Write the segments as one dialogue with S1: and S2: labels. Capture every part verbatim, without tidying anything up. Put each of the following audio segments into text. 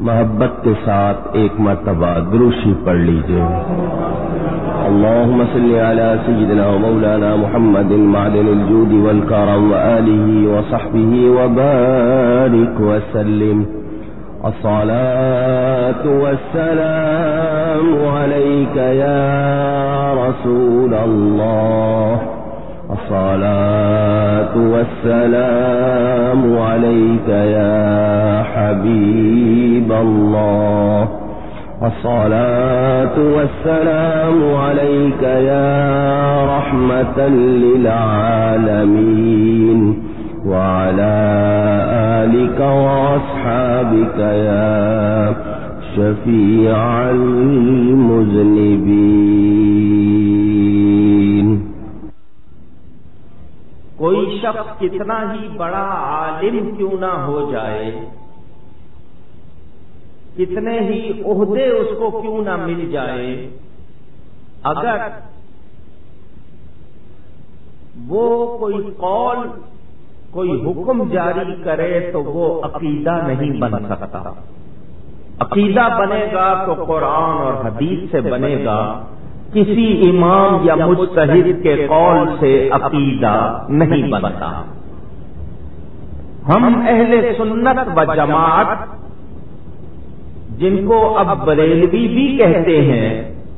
S1: محبت کے ساتھ ایک مرتبہ دروشی پڑھ لیجیے۔ اللهم صل على سيدنا ومولانا محمد معدن الجود والكرم وآله وصحبه وبارك وسلم۔ الصلاة والسلام عليك يا رسول الله، الصلاة والسلام عليك يا حبيب الله، الصلاة والسلام عليك يا رحمة للعالمين، وعلى آلك وأصحابك يا شفيع المذنبين۔
S2: کوئی شخص کتنا ہی بڑا عالم کیوں نہ ہو جائے، کتنے ہی عہدے اس کو کیوں نہ مل جائے، اگر وہ کوئی قول کوئی حکم جاری کرے تو وہ عقیدہ نہیں بن سکتا۔ عقیدہ بنے گا تو قرآن اور حدیث سے بنے گا، کسی امام یا مجتہد کے قول سے عقیدہ نہیں بنتا۔ ہم اہل سنت و جماعت، جن کو اب بریلوی بھی کہتے ہیں،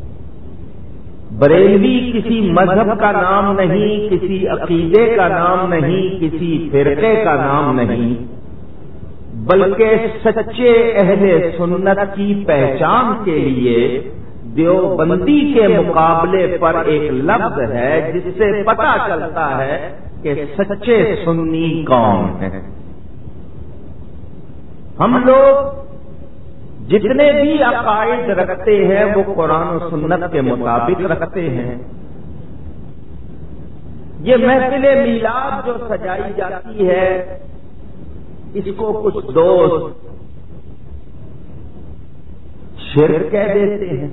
S2: بریلوی کسی مذہب کا نام نہیں، کسی عقیدے کا نام نہیں، کسی فرقے کا نام نہیں، بلکہ سچے اہل سنت کی پہچان کے لیے دیوبندی کے مقابلے پر ایک لفظ ہے جس سے پتہ چلتا ہے کہ سچے سنی کون ہیں۔ ہم لوگ جتنے بھی عقائد رکھتے ہیں وہ قرآن و سنت کے مطابق رکھتے ہیں۔ یہ محفل میلاد جو سجائی جاتی ہے، اس کو کچھ دوست شرک کہہ دیتے ہیں،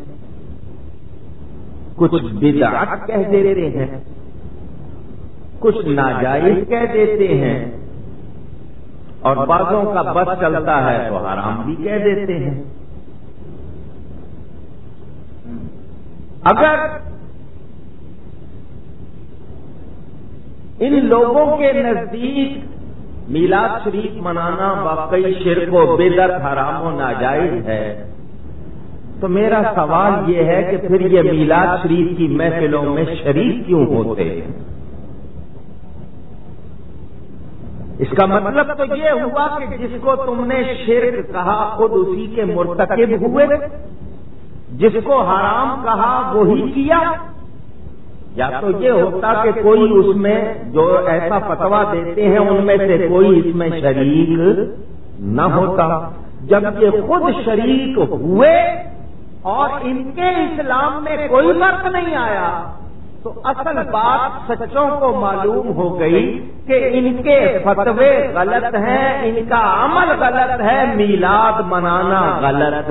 S2: کچھ بدعت کہہ دیتے ہیں، کچھ ناجائز کہہ دیتے ہیں، اور بعضوں کا بس چلتا ہے تو حرام بھی کہہ دیتے ہیں۔ اگر ان لوگوں کے نزدیک میلاد شریف منانا واقعی شرک و بدعت حرام و ناجائز ہے، تو میرا سوال یہ ہے کہ پھر یہ میلاد شریف کی محفلوں میں شریک کیوں ہوتے ہیں؟ اس کا مطلب تو یہ ہوا کہ جس کو تم نے شرک کہا خود اسی کے مرتکب ہوئے، جس کو حرام کہا وہی کیا۔ یا تو یہ ہوتا کہ کوئی اس میں جو ایسا فتویٰ دیتے ہیں ان میں سے کوئی اس میں شریک نہ ہوتا، جب یہ خود شریک ہوئے اور ان کے اسلام میں کوئی فرق نہیں آیا تو اصل بات سچوں کو معلوم ہو گئی کہ ان کے فتوے غلط ہیں، ان کا عمل غلط ہے، میلاد منانا غلط۔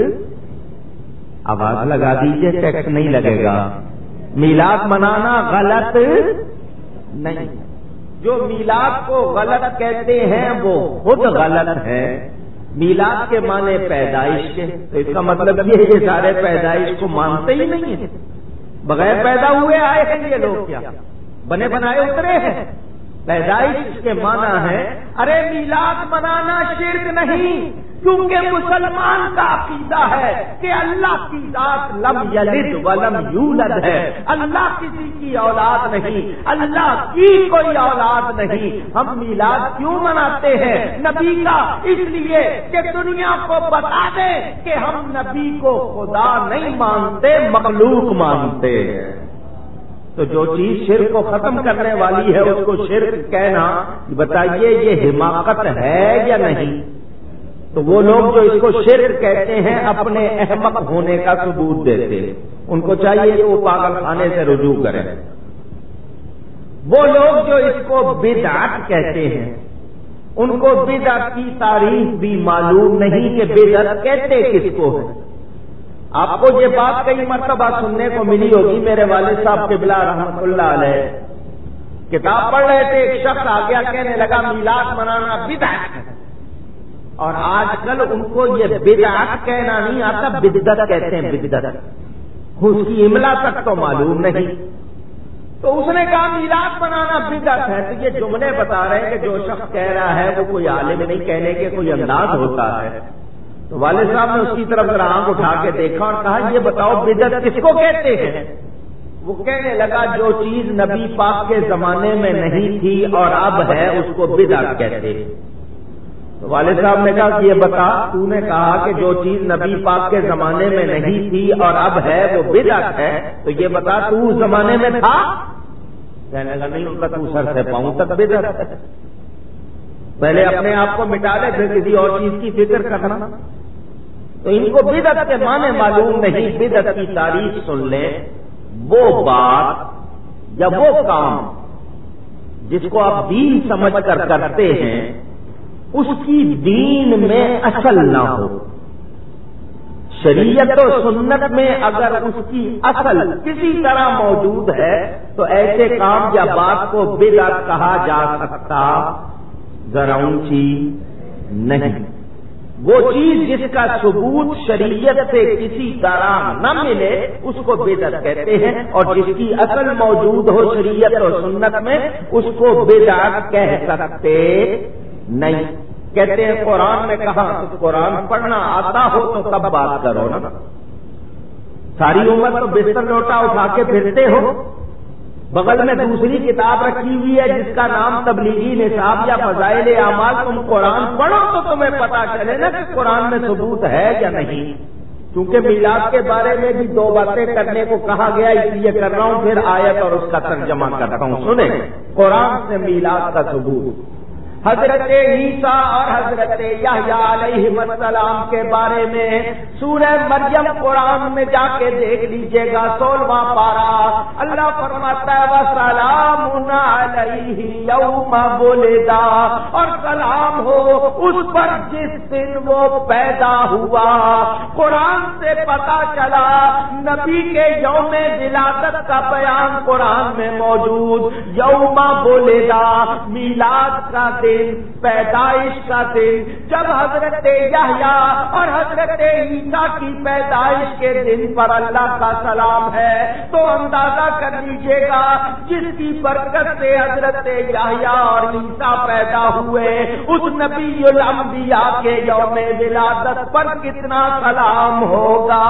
S2: آواز لگا دیجئے، ٹیکس نہیں لگے گا۔ میلاد منانا غلط نہیں، جو میلاد کو غلط کہتے ہیں وہ خود غلط ہے۔ میلاد کے معنی پیدائش کے، تو اس کا مطلب یہ ہے کہ سارے پیدائش کو مانتے ہی نہیں ہیں، بغیر پیدا ہوئے آئے ہیں یہ لوگ، کیا بنے بنائے اترے ہیں؟ پیدائش کے معنی ہے ارے میلاد منانا شرک نہیں، کیونکہ مسلمان کا عقیدہ ہے کہ اللہ کی ذات لم یلد ولم یولد ہے، اللہ کسی کی اولاد نہیں، اللہ کی کوئی اولاد نہیں۔ ہم میلاد کیوں مناتے ہیں نبی کا؟ اس لیے کہ دنیا کو بتا دیں کہ ہم نبی کو خدا نہیں مانتے، مخلوق مانتے ہیں۔ تو جو چیز شرک کو ختم کرنے والی ہے اس کو شرک کہنا، بتائیے یہ حماقت ہے یا نہیں؟ تو وہ لوگ جو اس کو شرک کہتے ہیں اپنے احمق ہونے کا ثبوت دیتے ہیں، ان کو چاہیے کہ وہ پاگل خانے سے رجوع کریں۔ وہ لوگ جو اس کو بدعت کہتے ہیں ان کو بدعت کی تعریف بھی معلوم نہیں کہ بدعت کہتے کس کو ہے۔ آپ کو یہ بات کئی مرتبہ سننے کو ملی ہوگی، میرے والد صاحب قبلہ رحمۃ اللہ علیہ کتاب پڑھ رہے تھے، ایک شخص آ گیا کہنے لگا میلاد منانا بدعت ہے، اور آج کل ان کو یہ بدعت کہنا نہیں آتا، بدعت کہتے ہیں، بدعت، اس کی املا تک تو معلوم نہیں۔ تو اس نے کہا میلاد منانا بدعت ہے۔ تو یہ جملے بتا رہے ہیں کہ جو شخص کہہ رہا ہے وہ کوئی عالم نہیں، کہنے کے کوئی انداز ہوتا ہے۔ تو والد صاحب نے اس کی طرف ذرا آنکھ اٹھا کے دیکھا اور کہا یہ بتاؤ بدعت کس کو کہتے ہیں؟ وہ کہنے لگا جو چیز نبی پاک کے زمانے میں نہیں تھی اور اب ہے اس کو بدعت کہتے ہیں۔ تو والد صاحب نے کہا کہ یہ بتا، تو نے کہا کہ جو چیز نبی پاک کے زمانے میں نہیں تھی اور اب ہے وہ بدعت ہے، تو یہ بتا تو اس زمانے میں تھا؟ کہنے لگا نہیں، ان کا تو سر سے پاؤں تک بدعت ہے۔ پہلے اپنے آپ کو مٹا لے پھر کسی اور چیز کی فکر کرنا۔ تو ان کو بدعت کے معنی معلوم نہیں، بدعت کی تعریف سن لیں، وہ بات یا وہ کام جس کو آپ دین سمجھ کر کرتے ہیں اس کی دین میں اصل نہ ہو۔ شریعت و سنت میں اگر اس کی اصل کسی طرح موجود ہے تو ایسے کام یا بات کو بدعت کہا جا سکتا ذرا اونچی نہیں۔ وہ چیز جس کا ثبوت شریعت سے کسی طرح نہ ملے اس کو بدعت کہتے ہیں، اور جس کی اصل موجود ہو شریعت اور سنت میں اس کو بدعت کہہ سکتے نہیں۔ کہتے ہیں قرآن نے کہا، تو قرآن پڑھنا آتا ہو تو تب بات کرو نا۔ ساری عمر تو بستر لوٹا اٹھا کے پھرتے ہو، بغل میں دوسری کتاب رکھی ہوئی ہے جس کا نام تبلیغی نصاب یا فضائل اعمال، تم قرآن پڑھو تو تمہیں پتا چلے نا کہ قرآن میں ثبوت ہے یا نہیں۔ کیونکہ میلاد کے بارے میں بھی دو باتیں کرنے کو کہا گیا، اس لیے کر رہا ہوں، پھر آیت اور اس کا ترجمہ کرتا ہوں۔ سنیں قرآن سے میلاد کا ثبوت۔ حضرت عیسیٰ اور حضرت یحییٰ علیہ السلام کے بارے میں سورہ مریم قرآن میں جا کے دیکھ لیجئے گا، سولہواں پارہ، اللہ فرماتا ہے وَسَلَامٌ عَلَيْهِ يَوْمَ وُلِدَ، اور سلام ہو اس پر جس دن وہ پیدا ہوا۔ قرآن سے پتا چلا نبی کے یوم ولادت کا بیان قرآن میں موجود، یوم وُلِدَ میلاد کا دن، پیدائش کا دن۔ جب حضرت یحییٰ اور حضرت عیسیٰ کی پیدائش کے دن پر اللہ کا سلام ہے تو اندازہ کر لیجئے گا جس کی برکت سے حضرت یحییٰ اور عیسیٰ پیدا ہوئے اس نبی الانبیاء کے یوم ولادت پر کتنا سلام ہوگا۔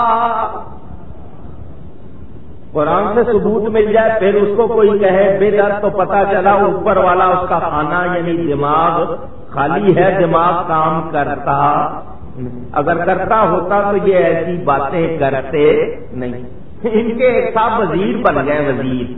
S2: قرآن سے ثبوت مل جائے پھر اس کو کوئی کہے بدعت، تو پتا چلا اوپر والا اس کا کھانا یعنی دماغ خالی ہے، دماغ کام کرتا، اگر کرتا ہوتا تو یہ ایسی باتیں کرتے نہیں۔ ان کے ایک صاحب وزیر بن گئے، وزیر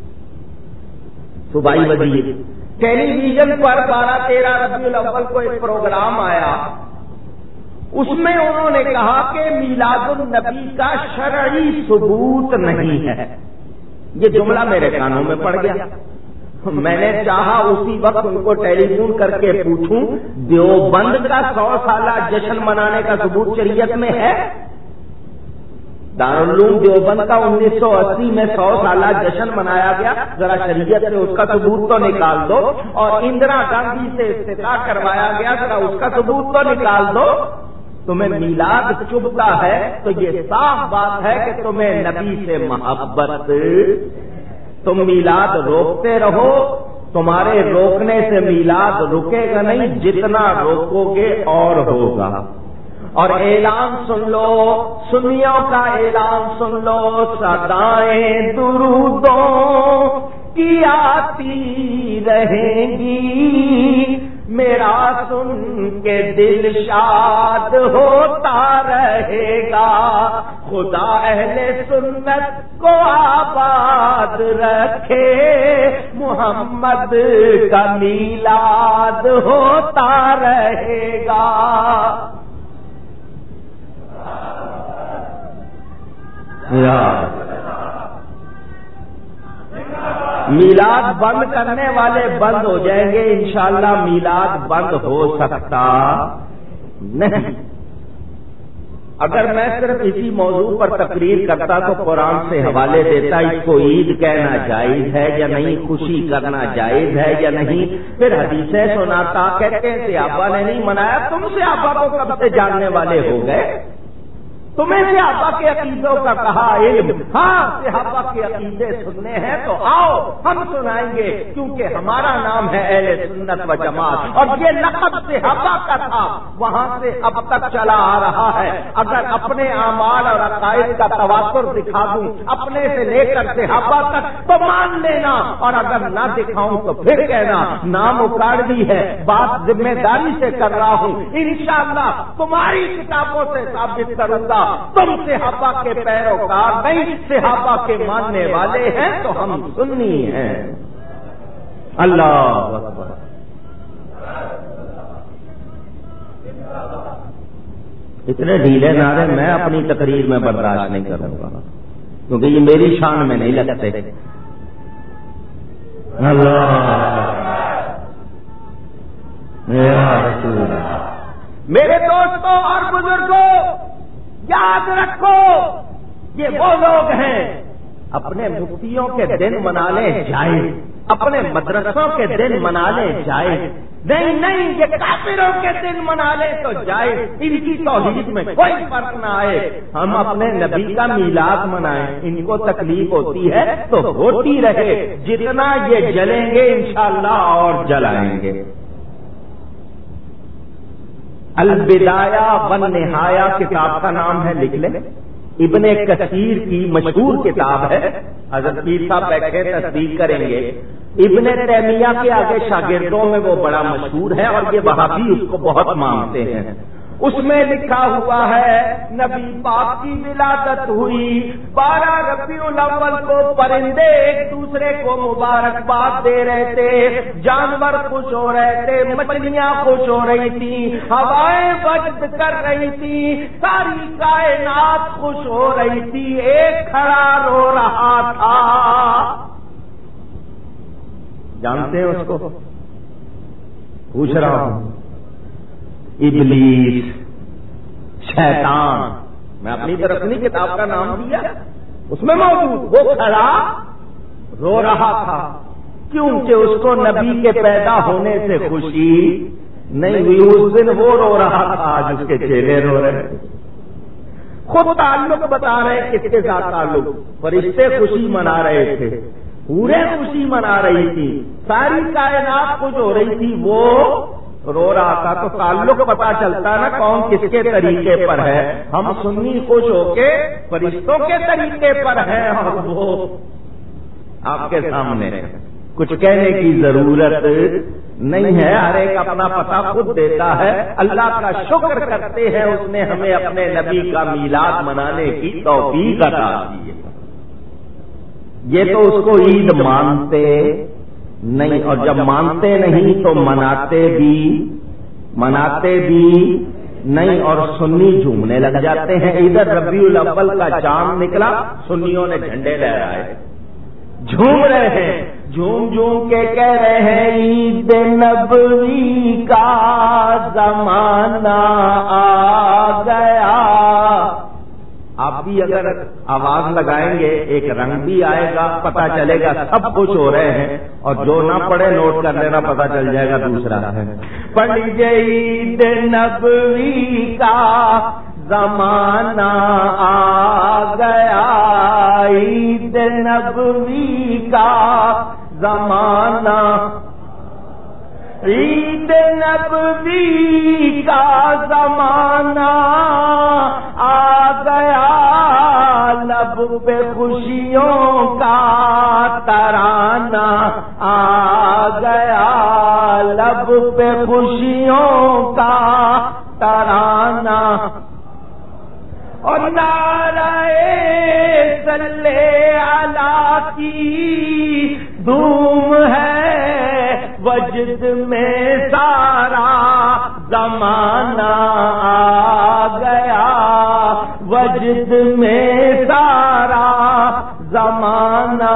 S2: صوبائی وزیر۔ ٹیلی ویژن پر بارہ تیرہ ربیع الاول کو ایک پروگرام آیا، اس میں انہوں نے کہا کہ میلاد النبی کا شرعی ثبوت نہیں ہے۔ یہ جملہ میرے کانوں میں پڑ گیا۔ میں نے چاہا اسی وقت ان کو ٹیلی فون کر کے پوچھوں دیوبند کا سو سالہ جشن منانے کا ثبوت شریعت میں ہے؟ دارالعلوم دیوبند کا انیس سو اسی میں سو سالہ جشن منایا گیا، ذرا شریعت سے اس کا ثبوت تو نکال دو۔ اور اندرا گاندھی سے افتتاح کروایا گیا، ذرا اس کا ثبوت تو نکال دو۔ تمہیں میلاد چبھتا ہے تو یہ صاف بات ہے کہ تمہیں نبی سے محبت، تم میلاد روکتے رہو، تمہارے روکنے سے میلاد رکے گا نہیں، جتنا روکو گے اور ہوگا۔ اور اعلان سن لو، سنیوں کا اعلان سن لو، صدائیں درودوں کی آتی رہیں گی، میرا سن کے دل شاد ہوتا رہے گا، خدا اہل سنت کو آباد رکھے، محمد کا میلاد ہوتا رہے گا۔ میلاد بند کرنے والے بند ہو جائیں گے، انشاءاللہ میلاد بند ہو سکتا نہیں۔ اگر میں صرف اسی موضوع پر تقریر کرتا تو قرآن سے حوالے دیتا، اس کو عید کہنا جائز ہے یا نہیں، خوشی کرنا جائز ہے یا نہیں، پھر حدیثیں سناتا، کہتے ہیں صحابہ نے نہیں منایا، تم صحابہ کو کب سے جاننے والے ہو گئے؟ تمہیں صحابہ کے عقیدوں کا کہا علم، ہاں صحابہ کے عقیدے سننے ہیں تو آؤ ہم سنائیں گے، کیونکہ ہمارا نام ہے اہل سنت و جماعت، اور یہ لقب صحابہ کا تھا، وہاں سے اب تک چلا آ رہا ہے۔ اگر اپنے اعمال اور عقائد کا تواتر دکھا دوں اپنے سے لے کر صحابہ تک تو مان لینا، اور اگر نہ دکھاؤں تو پھر کہنا نام اکاڑ دی ہے، بات ذمہ داری سے کر رہا ہوں، انشاءاللہ تمہاری کتابوں سے ثابت کروں گا تم صحابہ کے پیروکار نہیں، صحابہ کے ماننے والے ہیں تو ہم سنی ہیں۔ اللہ اکبر۔ اتنے ڈھیلے نعرے میں اپنی تقریر میں برداشت نہیں کروں گا، کیونکہ یہ میری شان میں نہیں لگتے۔ اللہ میرے دوستوں اور بزرگوں، یاد رکھو یہ وہ لوگ ہیں اپنے مفتیوں کے دن منا لے جائز، اپنے مدرسوں کے دن منا لے جائز، نہیں نہیں یہ کافروں کے دن منا لے تو جائز، ان کی توحید میں کوئی فرق نہ آئے، ہم اپنے نبی کا میلاد منائیں، ان کو تکلیف ہوتی ہے تو ہوتی رہے، جتنا یہ جلیں گے انشاءاللہ اور جلائیں گے۔ البدایہ والنہایہ کتاب کا نام ہے، لکھ لیں، ابن کثیر کی مشہور کتاب ہے، حضرت پیر صاحب بیٹھے تصدیق کریں گے، ابن تیمیہ کے آگے شاگردوں میں وہ بڑا مشہور ہے اور یہ وہابی اس کو بہت مانتے ہیں۔ اس میں لکھا ہوا ہے نبی پاک کی ولادت ہوئی، بارہ ربیع الاول کو پرندے ایک دوسرے کو مبارکباد دے رہے تھے، جانور خوش ہو رہے تھے، مچھلیاں خوش ہو رہی تھیں، ہوائیں وجد کر رہی تھیں، ساری کائنات خوش ہو رہی تھی، ایک کھڑا رو رہا تھا۔ جانتے ہیں اس کو؟ پوچھ رہا ہوں، ابلیس، شیطان، میں اپنی طرف نہیں کتاب کا نام دیا، اس میں موجود، وہ کھڑا رو رہا تھا، کیونکہ اس کو نبی کے پیدا ہونے سے خوشی نہیں ہوئی، اس دن وہ رو رہا تھا جس کے چہرے رو رہے تھے۔ خود تعلق بتا رہے کس کے ساتھ تعلق، فرشتے خوشی منا رہے تھے، پورے خوشی منا رہی تھی، ساری کائنات خوش ہو رہی تھی، وہ رو رہا تھا، تو تعلق پتا چلتا نا کون کس کے طریقے پر ہے۔ ہم سنی خوش ہو کے فرشتوں کے طریقے پر ہیں اور وہ آپ کے سامنے کچھ کہنے کی ضرورت نہیں ہے، ہر ایک اپنا پتہ خود دیتا ہے۔ اللہ کا شکر کرتے ہیں اس نے ہمیں اپنے نبی کا میلاد منانے کی توفیق عطا کی ہے۔ یہ تو اس کو عید مانتے نہیں، اور جب مانتے نہیں تو مناتے بھی مناتے بھی نہیں، اور سنی جھومنے لگ جاتے ہیں۔ ادھر ربیع الاول کا چاند نکلا، سنیوں نے جھنڈے لہرائے، جھوم رہے ہیں، جھوم جھوم کے کہہ رہے ہیں عید نبوی کا زمانہ آ گیا۔ آپ بھی اگر آواز لگائیں گے ایک رنگ بھی آئے گا، پتہ چلے گا سب خوش ہو رہے ہیں، اور جو نہ پڑھے نوٹ کر لینا، پتہ چل جائے گا دوسرا ہے۔ پڑھ لیجیے عید نبوی کا زمانہ آ گیا، عید نبوی کا زمانہ، عید نبوی کا زمانہ آ گیا، لب پہ خوشیوں کا ترانہ آ گیا، لب پہ خوشیوں کا ترانہ، اور نعرہ صلی علی کی دھوم ہے، وجد میں سارا زمانہ آ گیا، وجد میں سارا زمانہ۔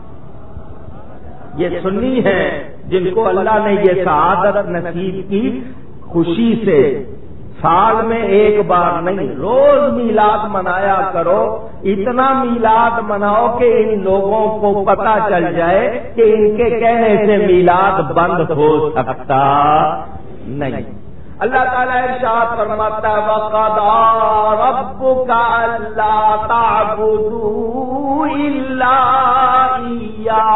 S2: یہ سنی ہے جن کو اللہ نے یہ سعادت نصیب کی، خوشی سے سال میں ایک بار نہیں، روز میلاد منایا کرو، اتنا میلاد مناؤ کہ ان لوگوں کو پتا چل جائے کہ ان کے کہنے سے میلاد بند ہو سکتا نہیں۔ اللہ تعالیٰ ارشاد فرماتا ہے وَقَضَىٰ رَبُّكَ أَلَّا تَعْبُدُوا إِلَّا إِيَّاهُ،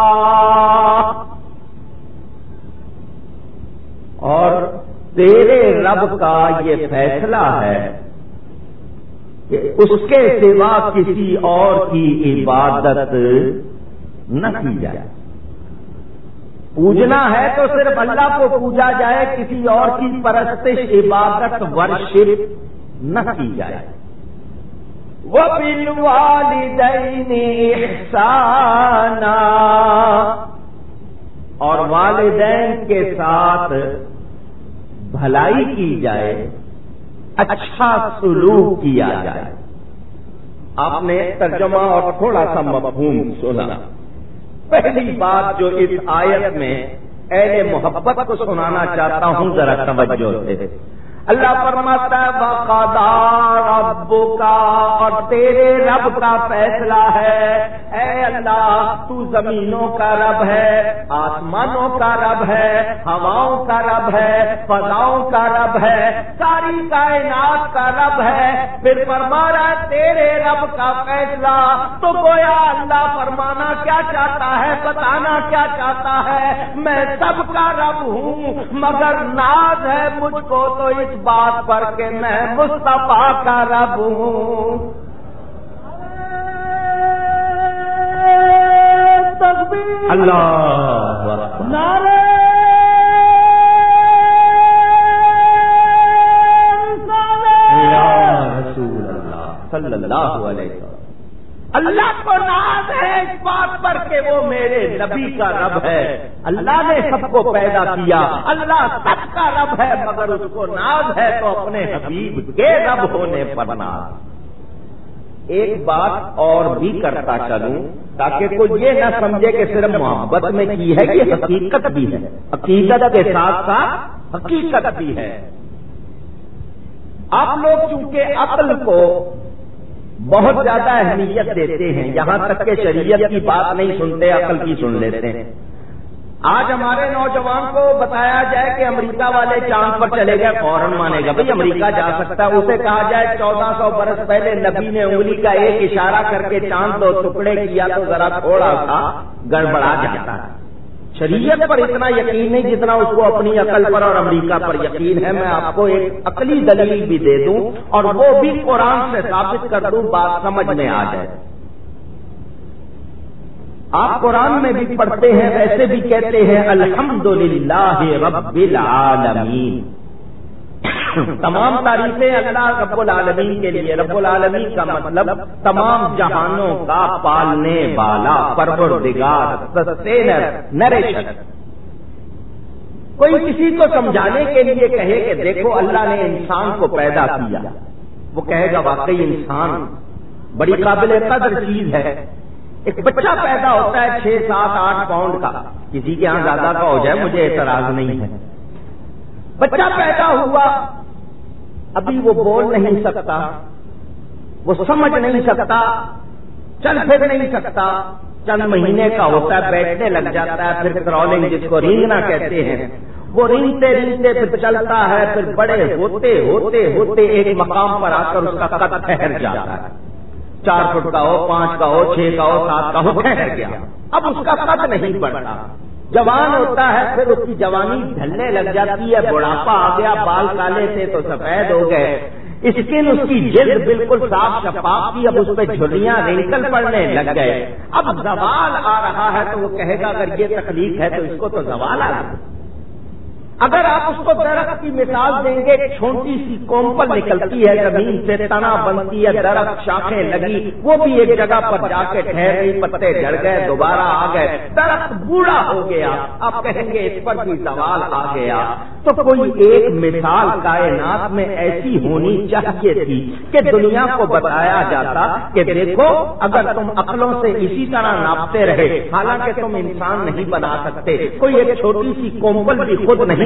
S2: اور تیرے رب کا یہ فیصلہ ہے کہ اس کے سوا کسی اور کی عبادت نہ کی جائے۔ پوجنا ہے تو صرف اللہ کو پوجا جائے، کسی اور کی پرستش عبادت ورشپ نہ کی جائے۔ وَبِالْوَالِدَيْنِ إِحْسَانًا، اور والدین کے ساتھ بھلائی کی جائے، اچھا سلوک کیا جائے۔ آپ نے ترجمہ اور تھوڑا سا مفہوم سنا۔ پہلی بات جو اس آیت میں اہل محبت کو سنانا چاہتا ہوں، ذرا توجہ سے۔ اللہ فرماتا ہے وَقَضَىٰ رَبُّكَ، اور تیرے رب کا فیصلہ ہے۔ اے اللہ، تو زمینوں کا رب ہے، آسمانوں کا رب ہے، ہواؤں کا رب ہے، فضاؤں کا رب ہے، ساری کائنات کا رب ہے۔ پھر فرما رہا ہے تیرے رب کا فیصلہ، تو گویا اللہ فرمانا کیا چاہتا ہے، بتانا کیا چاہتا ہے، میں سب کا رب ہوں، مگر ناز ہے مجھ کو تو اس بات پر کہ میں مصطفیٰ کا رب ہوں۔ اللہ نعرہ یا رسول اللہ صلی اللہ علیہ وسلم۔ اللہ کو ناز ہے اس بات پر کہ وہ میرے نبی کا رب ہے۔ اللہ نے سب کو پیدا کیا، اللہ سب کا رب ہے، مگر اس کو ناز ہے تو اپنے حبیب کے رب ہونے پر ناز۔ ایک بات اور بھی کرتا چلوں تاکہ کوئی یہ نہ سمجھے کہ صرف محبت میں کی ہے، یہ حقیقت بھی ہے، عقیدت کے ساتھ ساتھ حقیقت بھی ہے۔ آپ لوگ چونکہ عقل کو بہت زیادہ اہمیت دیتے ہیں، یہاں تک کہ شریعت کی بات نہیں سنتے، عقل کی سن لیتے ہیں۔ آج ہمارے نوجوان کو بتایا جائے کہ امریکہ والے چاند پر چلے گئے، فوراً مانے گا بھائی امریکہ جا سکتا ہے۔ اسے کہا جائے چودہ سو برس پہلے نبی نے انگلی کا ایک اشارہ کر کے چاند دو ٹکڑے کیا تو ذرا تھوڑا سا گڑبڑا جاتا ہے۔ شریعت پر اتنا یقین نہیں جتنا اس کو اپنی عقل پر اور امریکہ پر یقین ہے۔ میں آپ کو ایک عقلی دلیل بھی دے دوں اور وہ بھی قرآن سے ثابت کر دوں، بات سمجھ میں آ جائے۔ آپ قرآن میں بھی پڑھتے ہیں، ویسے بھی کہتے ہیں الحمدللہ رب العالمین، تمام تعریفیں اللہ رب العالمین کے لیے۔ رب العالمین کا مطلب تمام جہانوں کا پالنے والا، پروردگار، سسٹینر، نریشر۔ کوئی کسی کو سمجھانے کے لیے کہے کہ دیکھو اللہ نے انسان کو پیدا کیا، وہ کہے گا واقعی انسان بڑی قابل قدر چیز ہے۔ ایک بچہ پیدا ہوتا ہے چھ سات آٹھ پاؤنڈ کا، کسی کے یہاں زیادہ کا ہو جائے مجھے اعتراض نہیں ہے۔ بچہ پیدا ہوا، ابھی وہ بول نہیں سکتا، وہ سمجھ نہیں سکتا، چل پھر نہیں سکتا، چند مہینے کا ہوتا ہے، بیٹھنے لگ جاتا ہے، پھر کرالنگ جس کو رینگنا کہتے ہیں، وہ رینگتے رینگتے پھر چلتا ہے، پھر بڑے ہوتے ہوتے ہوتے ایک مقام پر آ کر اس کا قد ٹھہر جاتا ہے، چار فٹ کا ہو، پانچ کا ہو، چھ کا ہو، سات کا ہو، ٹھہر گیا۔ اب اس کا قد نہیں بڑھتا، جوان ہوتا ہے، پھر اس کی جوانی ڈھلنے لگ جاتی ہے، بڑھاپا آ گیا، بال کالے تھے تو سفید ہو گئے، اسکن اس کی جلد بالکل صاف شفاف کی، اب اس پہ جھریاں رنکل پڑنے لگ گئے۔ اب زوال آ رہا ہے تو وہ کہے گا اگر یہ تکلیف ہے تو اس کو تو زوال آ رہا ہے۔ اگر آپ اس کو درخت کی مثال دیں گے، ایک چھوٹی سی کومپل نکلتی ہے زمین سے، تنا بنتی ہے، درخت شاخیں لگی، وہ بھی ایک جگہ پر جا کے ٹھہر گئی، پتے جھڑ گئے، دوبارہ آ گئے، درخت بوڑھا ہو گیا، آپ کہیں گے اس پر بھی زوال آ گیا۔ تو کوئی ایک مثال کائنات میں ایسی ہونی چاہیے تھی کہ دنیا کو بتایا جاتا کہ دیکھو اگر تم عقلوں سے اسی طرح ناپتے رہے، حالانکہ تم انسان نہیں بنا سکتے، کوئی ایک چھوٹی سی کومپل بھی خود نہیں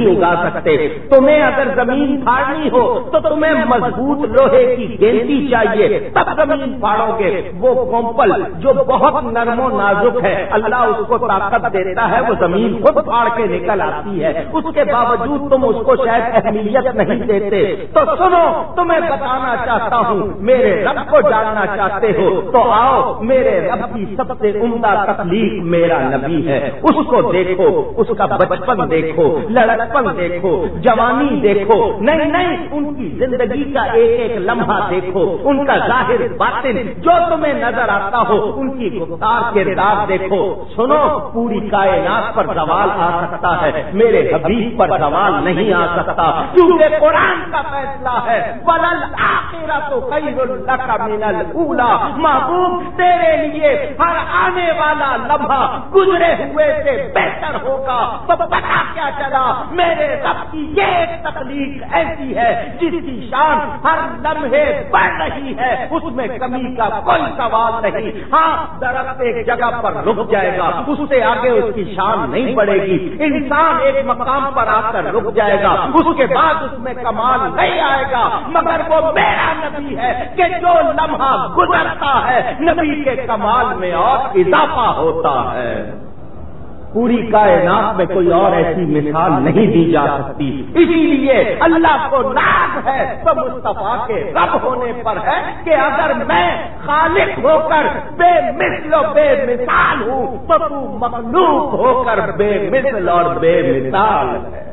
S2: نہیں اگا سکتے. تمہیں اگر زمین پھاڑنی ہو تو تمہیں مضبوط لوہے کی گیندی چاہیے, تب زمین پھاڑو گے. وہ کومپل جو بہت نرم و نازک ہے, اللہ اس کو طاقت دیتا ہے, وہ زمین خود پھاڑ کے نکل آتی ہے. اس کے باوجود تم اس کو شاید اہمیت نہیں دیتے. تو سنو, تمہیں بتانا چاہتا ہوں, میرے رب کو جاننا چاہتے ہو تو آؤ, میرے رب کی سب سے عمدہ تخلیق میرا نبی ہے. اس کو دیکھو, اس کا بچپن دیکھو, لڑکپن دیکھو, جوانی دیکھو. نہیں نہیں, ان کی زندگی کا ایک ایک لمحہ دیکھو, ان کا ظاہر باطن جو تمہیں نظر آتا ہو, ان کی گفتار کردار دیکھو. سنو, پوری کائنات پر زوال آ سکتا ہے, میرے حبیب پر زوال نہیں آ سکتا, کیونکہ قرآن کا فیصلہ ہے وَلَلْآخِرَةُ خَيْرٌ لَكَ مِنَ الْأُولَىٰ. محبوب, تیرے لیے ہر آنے والا لمحہ گزرے ہوئے سے بہتر ہوگا. تو پتا کیا چلا, میرے رب کی یہ ایک تخلیق ایسی ہے جس کی شان ہر لمحے بڑھ رہی ہے, اس میں کمی کا کوئی سوال نہیں. ہاں, درخت ایک جگہ پر رک جائے گا, اس سے آگے اس کی شان نہیں بڑھے گی. انسان ایک مقام پر آ کر رک جائے گا, اس کے بعد اس میں کمال نہیں آئے گا. مگر وہ میرا نبی ہے کہ جو لمحہ گزرتا ہے نبی کے کمال میں اور اضافہ ہوتا ہے. پوری کائنات میں کوئی اور ایسی مثال نہیں دی جا سکتی. اسی لیے اللہ کو ناز ہے تو مصطفیٰ کے رب ہونے پر ہے کہ اگر میں خالق ہو کر بے مثل و بے مثال ہوں تو تو مخلوق ہو کر بے مثل اور بے مثال ہے.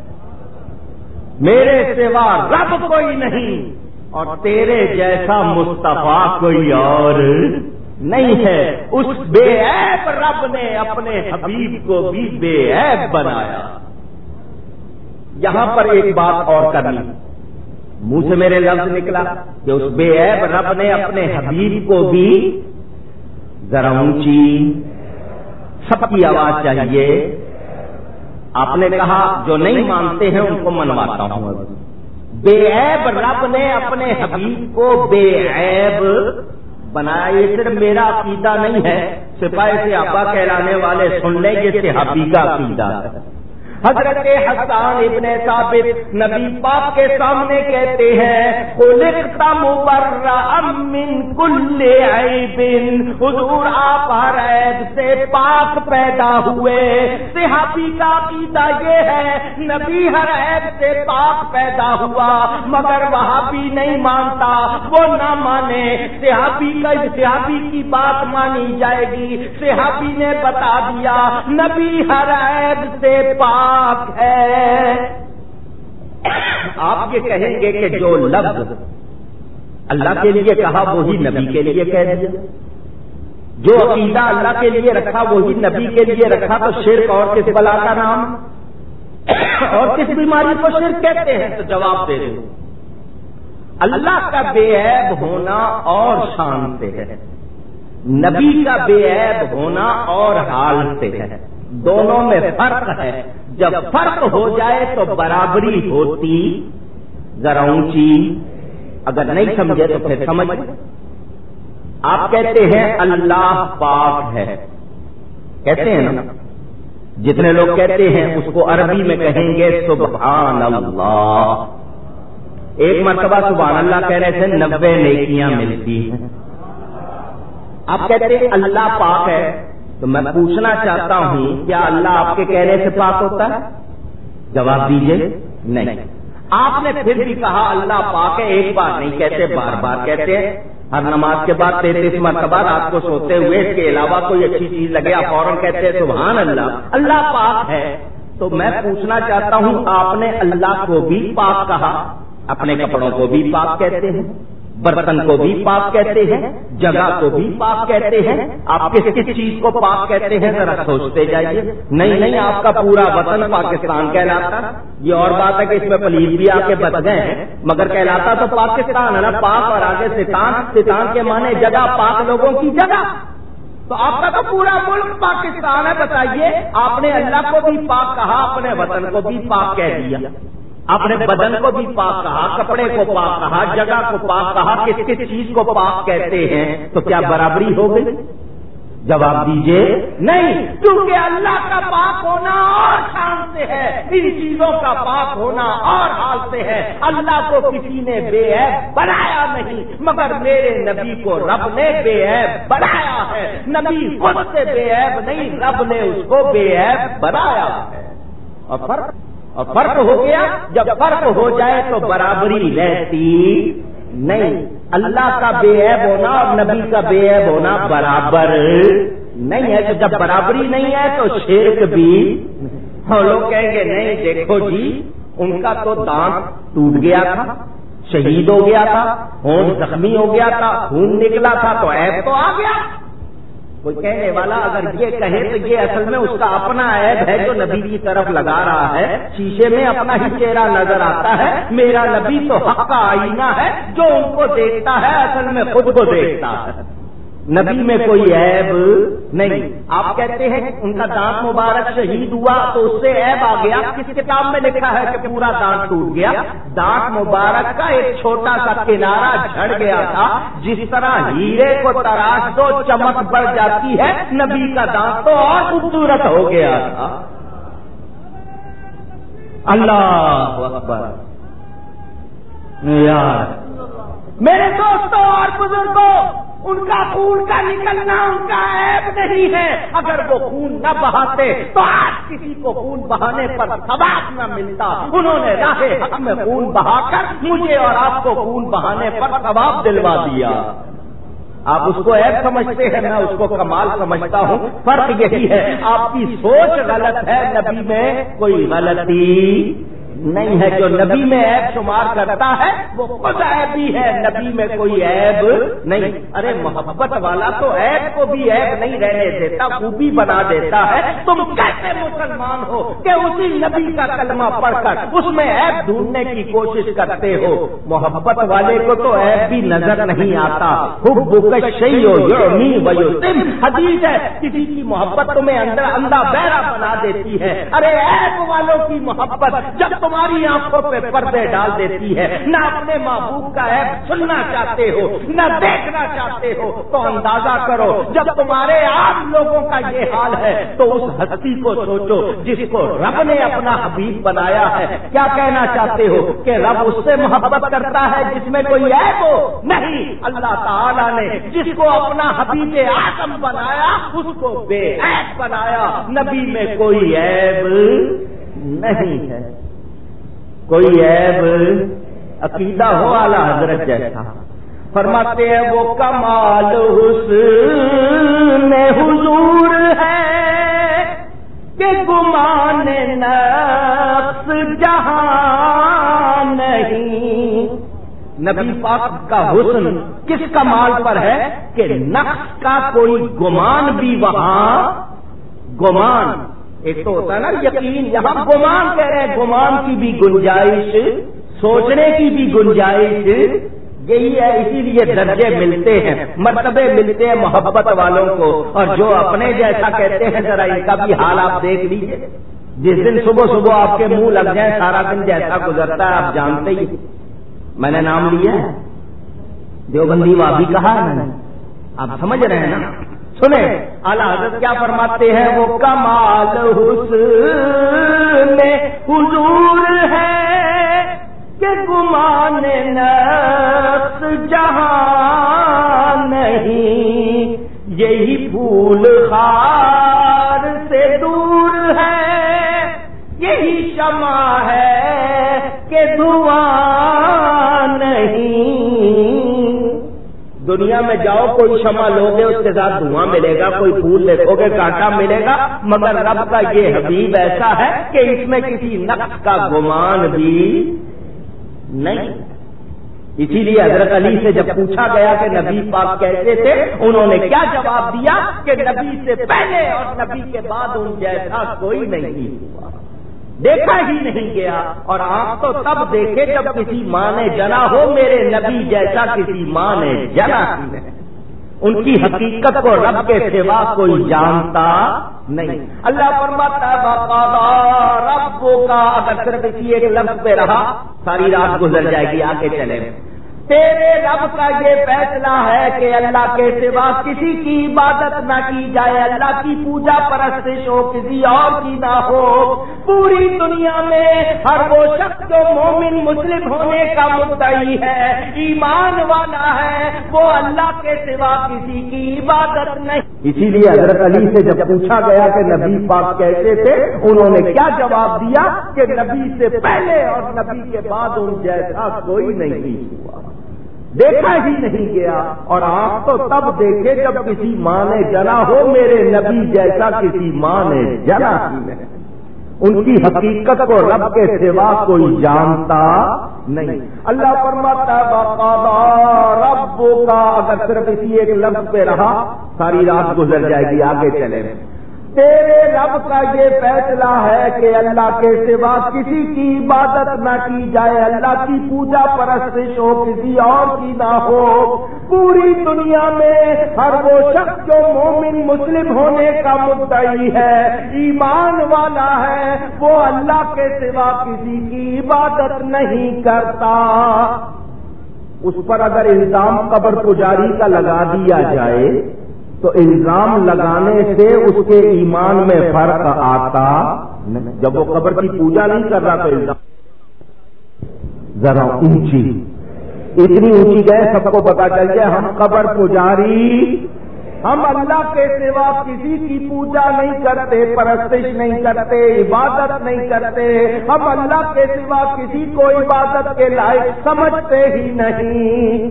S2: میرے سوا رب کوئی نہیں اور تیرے جیسا مصطفیٰ کوئی اور نہیں ہے. اس بے عیب رب نے اپنے حبیب کو بھی بے عیب بنایا. یہاں پر ایک بات اور کرنی, منہ سے میرے لفظ نکلا کہ اس بے عیب رب نے اپنے حبیب کو بھی, ذرا اونچی سب کی آواز چاہیے. آپ نے کہا جو نہیں مانتے ہیں ان کو منواتا ہوں. بے عیب رب نے اپنے حبیب کو بے عیب بنایا. یہ صرف میرا عقیدہ نہیں ہے, سپاہی سے آبا کہلانے والے سن لیں, یہ صحابی کا عقیدہ ہے. حضرت حسان ابن ثابت نبی پاک کے سامنے کہتے ہیں خلقت مبرأ من کل عیب, حضور آپ ہر عیب سے پاک پیدا ہوئے. صحابی کا عقیدہ یہ ہے نبی ہر عیب سے پاک پیدا ہوا, مگر وہابی نہیں مانتا, وہ نہ مانے. صحابی کا صحابی کی بات مانی جائے گی. صحابی نے بتا دیا نبی ہر عیب سے پاک ہے. آپ یہ کہیں گے کہ جو لفظ اللہ کے لیے کہا وہی نبی کے لیے کہہ دیا, جو عقیدہ اللہ کے لیے رکھا وہی نبی کے لیے رکھا, تو شرک اور کس بلا کا نام اور کس بیماری کو شرک کہتے ہیں؟ تو جواب دے دو, اللہ کا بے عیب ہونا اور شان سے ہے, نبی کا بے عیب ہونا اور حال سے ہے. دونوں میں فرق ہے. جب فرق ہو جائے تو برابری ہوتی. ذرا اونچی, اگر نہیں سمجھے تو پھر سمجھ. آپ کہتے ہیں اللہ پاک ہے, کہتے ہیں نا, جتنے لوگ کہتے ہیں اس کو عربی میں کہیں گے سبحان اللہ. ایک مرتبہ سبحان اللہ کہہ رہے تھے, نبے نیکیاں ملتی ہیں. آپ کہتے ہیں اللہ پاک ہے, تو میں پوچھنا چاہتا ہوں کیا اللہ آپ کے کہنے سے پاک ہوتا ہے؟ جواب دیجئے نہیں. آپ نے پھر بھی کہا اللہ پاک ہے, ایک بار نہیں کہتے, بار بار کہتے ہیں. ہر نماز کے بعد تینتیس مرتبہ رات کو سوتے ہوئے اس کے علاوہ کوئی اچھی چیز لگے آپ فوراً کہتے ہیں سبحان اللہ, اللہ پاک ہے. تو میں پوچھنا چاہتا ہوں آپ نے اللہ کو بھی پاک کہا, اپنے کپڑوں کو بھی پاک کہتے ہیں, برتن کو بھی پاک کہتے ہیں, جگہ کو بھی پاک کہتے ہیں, آپ کس کس چیز کو پاک کہتے ہیں ذرا سوچتے جائیے. نہیں نہیں, آپ کا پورا وطن پاکستان کہلاتا. یہ اور بات ہے کہ اس میں پلیز بھی آ کے بچ گئے ہیں, مگر کہلاتا تو پاکستان ہے نا. پاک اور آگے ستان, ستان کے معنی جگہ, پاک لوگوں کی جگہ. تو آپ کا تو پورا ملک پاکستان ہے. بتائیے, آپ نے اللہ کو بھی پاک کہا, اپنے وطن کو بھی پاک کہہ دیا, اپنے بدن کو بھی پاک کہا, کپڑے کو پاک کہا, جگہ کو پاک کہا, کس کس چیز کو پاک کہتے ہیں. تو کیا برابری ہو گئی؟ جواب دیجئے نہیں، کیونکہ اللہ کا پاک ہونا اور شان سے ہے، ان چیزوں کا پاک ہونا اور حال سے ہے۔ اللہ کو کسی نے بے عیب بنایا نہیں، مگر میرے نبی کو رب نے بے عیب بنایا ہے۔ نبی خود سے بے عیب نہیں، رب نے اس کو بے عیب بنایا ہے۔ اور فرق اور فرق ہو گیا، جب فرق ہو جائے تو برابری رہتی نہیں۔ اللہ کا بے عیب ہونا اور نبی کا بے عیب ہونا برابر نہیں ہے، تو جب برابری نہیں ہے تو شرک بھی۔ اور لوگ کہیں گے نہیں دیکھو جی، ان کا تو دانت ٹوٹ گیا تھا، شہید ہو گیا تھا، ہونٹ زخمی ہو گیا تھا، خون نکلا تھا، تو عیب تو آ گیا۔ کوئی کہنے والا اگر یہ کہے تو یہ اصل میں اس کا اپنا عیب ہے جو نبی کی طرف لگا رہا ہے، شیشے میں اپنا ہی چہرہ نظر آتا ہے۔ میرا نبی تو حق کا آئینہ ہے، جو ان کو دیکھتا ہے اصل میں خود کو دیکھتا ہے، نبی میں کوئی عیب نہیں۔ آپ کہتے ہیں کہ ان کا دانت مبارک شہید ہوا تو اس سے عیب آ گیا، کس کتاب میں لکھا ہے کہ پورا دانت ٹوٹ گیا؟ دانت مبارک کا ایک چھوٹا سا کنارہ جھڑ گیا تھا، جس طرح ہیرے کو تراش دو چمک بڑھ جاتی ہے، نبی کا دانت تو اور خوبصورت ہو گیا تھا۔ اللہ اکبر۔ یار میرے دوستوں اور بزرگوں، ان کا خون کا نکلنا ان کا عیب نہیں ہے۔ اگر وہ خون نہ بہاتے تو آج کسی کو خون بہانے پر ثواب نہ ملتا۔ انہوں نے راہ حق میں خون بہا کر مجھے اور آپ کو خون بہانے پر ثواب دلوا دیا۔ آپ اس کو عیب سمجھتے ہیں، میں اس کو کمال سمجھتا ہوں۔ فرق یہی ہے، آپ کی سوچ غلط ہے، نبی میں کوئی غلطی نہیں ہے۔ جو نبی میں عیب شمار کرتا ہے وہ خود عیبی ہے، نبی میں کوئی عیب نہیں۔ ارے محبت والا تو عیب کو بھی عیب نہیں رہنے دیتا، خوبی بنا دیتا ہے۔ تم کیسے مسلمان ہو کہ اسی نبی کا کلمہ پڑھ کر اس میں عیب ڈھونڈنے کی کوشش کرتے ہو؟ محبت والے کو تو عیب بھی نظر نہیں آتا۔ حبک الشیء یعمی ویتم، حدیث ہے، کسی کی محبت تمہیں اندر اندھا بہرا بنا دیتی ہے۔ ارے عیب والوں کی محبت جب تمہاری آنکھوں پہ پردے ڈال دیتی ہے، نہ اپنے محبوب کا عیب سننا چاہتے ہو نہ دیکھنا چاہتے ہو، تو اندازہ کرو جب تمہارے عام لوگوں کا یہ حال ہے تو اس ہستی کو سوچو جس کو رب نے اپنا حبیب بنایا ہے۔ کیا کہنا چاہتے ہو کہ رب اس سے محبت کرتا ہے جس میں کوئی عیب ہو؟ نہیں، اللہ تعالیٰ نے جس کو اپنا حبیب اعظم بنایا اس کو بے عیب بنایا۔ نبی میں کوئی عیب نہیں ہے، کوئی عیب۔ عقیدہ ہو اعلیٰ حضرت جیسا، فرماتے ہیں وہ کمال حسن حضور ہے کہ گمان نفس جہاں نہیں۔ نبی پاک کا حسن کس کمال پر ہے کہ نفس کا کوئی گمان بھی وہاں، گمان ایک تو ہوتا ہے نا یقین، یہاں گمان کہہ رہے ہیں، گمان کی بھی گنجائش، سوچنے کی بھی گنجائش یہی ہے۔ اسی لیے درجے ملتے ہیں، مرتبے ملتے ہیں محبت والوں کو، اور جو اپنے جیسا کہتے ہیں ذرا ان کا بھی حال آپ دیکھ لیجیے۔ جس دن صبح صبح آپ کے منہ لگ جائیں سارا دن جیسا گزرتا ہے آپ جانتے ہی۔ میں نے نام لیا ہے، دیوبندی وابی کہا ہے میں نے، آپ سمجھ رہے ہیں نا؟ سنیں اعلیٰ حضرت کیا فرماتے ہیں، وہ کمال حسن حضور ہے کہ گمان نفس جہاں نہیں۔ یہی پھول خار سے دور ہے، یہی شمع ہے کہ دھواں نہیں۔ دنیا میں جاؤ کوئی شمع لوگے اس کے ساتھ دھواں ملے گا، کوئی پھول دیکھو گے کانٹا ملے گا، مگر رب کا یہ حبیب ایسا ہے کہ اس میں کسی نقص کا گمان بھی نہیں۔ اسی لیے حضرت علی سے جب پوچھا گیا کہ نبی پاک کیسے تھے، انہوں نے کیا جواب دیا کہ نبی سے پہلے اور نبی کے بعد ان جیسا کوئی نہیں ہوا، دیکھا ہی نہیں گیا۔ اور آپ تو تب دیکھے جب کسی ماں نے جنا ہو، میرے نبی جیسا کسی ماں نے جنا ہی نہیں۔ ان کی حقیقت کو رب کے سوا کوئی جانتا نہیں۔ اللہ فرماتا ہے وَقَضَىٰ رَبُّكَ، اگر صرف اسی ایک لفظ پہ رہا ساری رات گزر جائے گی، آگے چلے۔ تیرے رب کا یہ فیصلہ ہے کہ اللہ کے سوا کسی کی عبادت نہ کی جائے، اللہ کی پوجا پرستش ہو، کسی اور کی نہ ہو۔ پوری دنیا میں ہر وہ شخص جو مومن مسلم ہونے کا مدعی ہے، ایمان والا ہے، وہ اللہ کے سوا کسی کی عبادت نہیں۔ اسی لیے حضرت علی سے جب پوچھا گیا کہ نبی پاک کیسے تھے، انہوں نے کیا جواب دیا کہ نبی سے پہلے اور نبی کے بعد ان جیسا کوئی نہیں ہوا، دیکھا ہی نہیں گیا، اور آپ تو تب دیکھے جب کسی ماں نے جنا ہو، میرے نبی جیسا کسی ماں نے جنا ہی نہیں۔ ان کی حقیقت کو رب کے سوا کوئی جانتا نہیں۔ اللہ فرماتا ہے وَقَضَىٰ رَبُّكَ، اگر صرف اسی ایک لفظ پہ رہا ساری رات گزر جائے گی، آگے چلے۔ تیرے رب کا یہ فیصلہ ہے کہ اللہ کے سوا کسی کی عبادت نہ کی جائے، اللہ کی پوجا پرستش ہو، کسی اور کی نہ ہو۔ پوری دنیا میں ہر وہ شخص جو مومن مسلم ہونے کا مدعی ہے، ایمان والا ہے، وہ اللہ کے سوا کسی کی عبادت نہیں کرتا۔ اس پر اگر الزام قبر پجاری کا لگا دیا جائے تو الزام لگانے سے اس کے ایمان میں فرق آتا نہیں۔ جب وہ قبر کی پوجا نہیں کر رہا تو الزام ذرا اونچی، اتنی اونچی گئے سب کو پتا چل جائے ہم قبر پجاری، ہم اللہ کے سوا کسی کی پوجا نہیں کرتے، پرستش نہیں کرتے، عبادت نہیں کرتے، ہم اللہ کے سوا کسی کو عبادت کے لائق سمجھتے ہی نہیں۔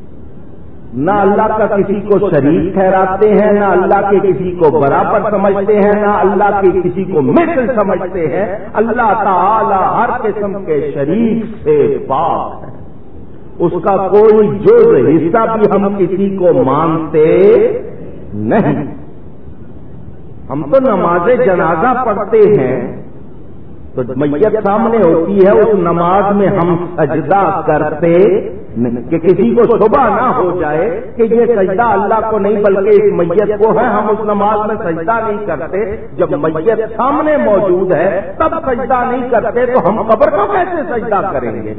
S2: نہ اللہ کا کسی کو شریک ٹھہراتے ہیں، نہ اللہ کے کسی کو برابر سمجھتے ہیں، نہ اللہ کے کسی کو مثل سمجھتے ہیں۔ اللہ تعالی ہر قسم کے شریک سے پاک ہے، اس کا کوئی جز حصہ بھی ہم کسی کو مانتے نہیں۔ ہم تو نماز جنازہ پڑھتے ہیں تو میت سامنے ہوتی ہے، اس نماز میں ہم سجدہ کرتے کہ کسی کو شبہ نہ ہو جائے کہ یہ سجدہ اللہ کو نہیں بلکہ اس میت کو ہے، ہم اس نماز میں سجدہ نہیں کرتے۔ جب میت سامنے موجود ہے تب سجدہ نہیں کرتے تو ہم قبر کو کیسے سجدہ کریں گے؟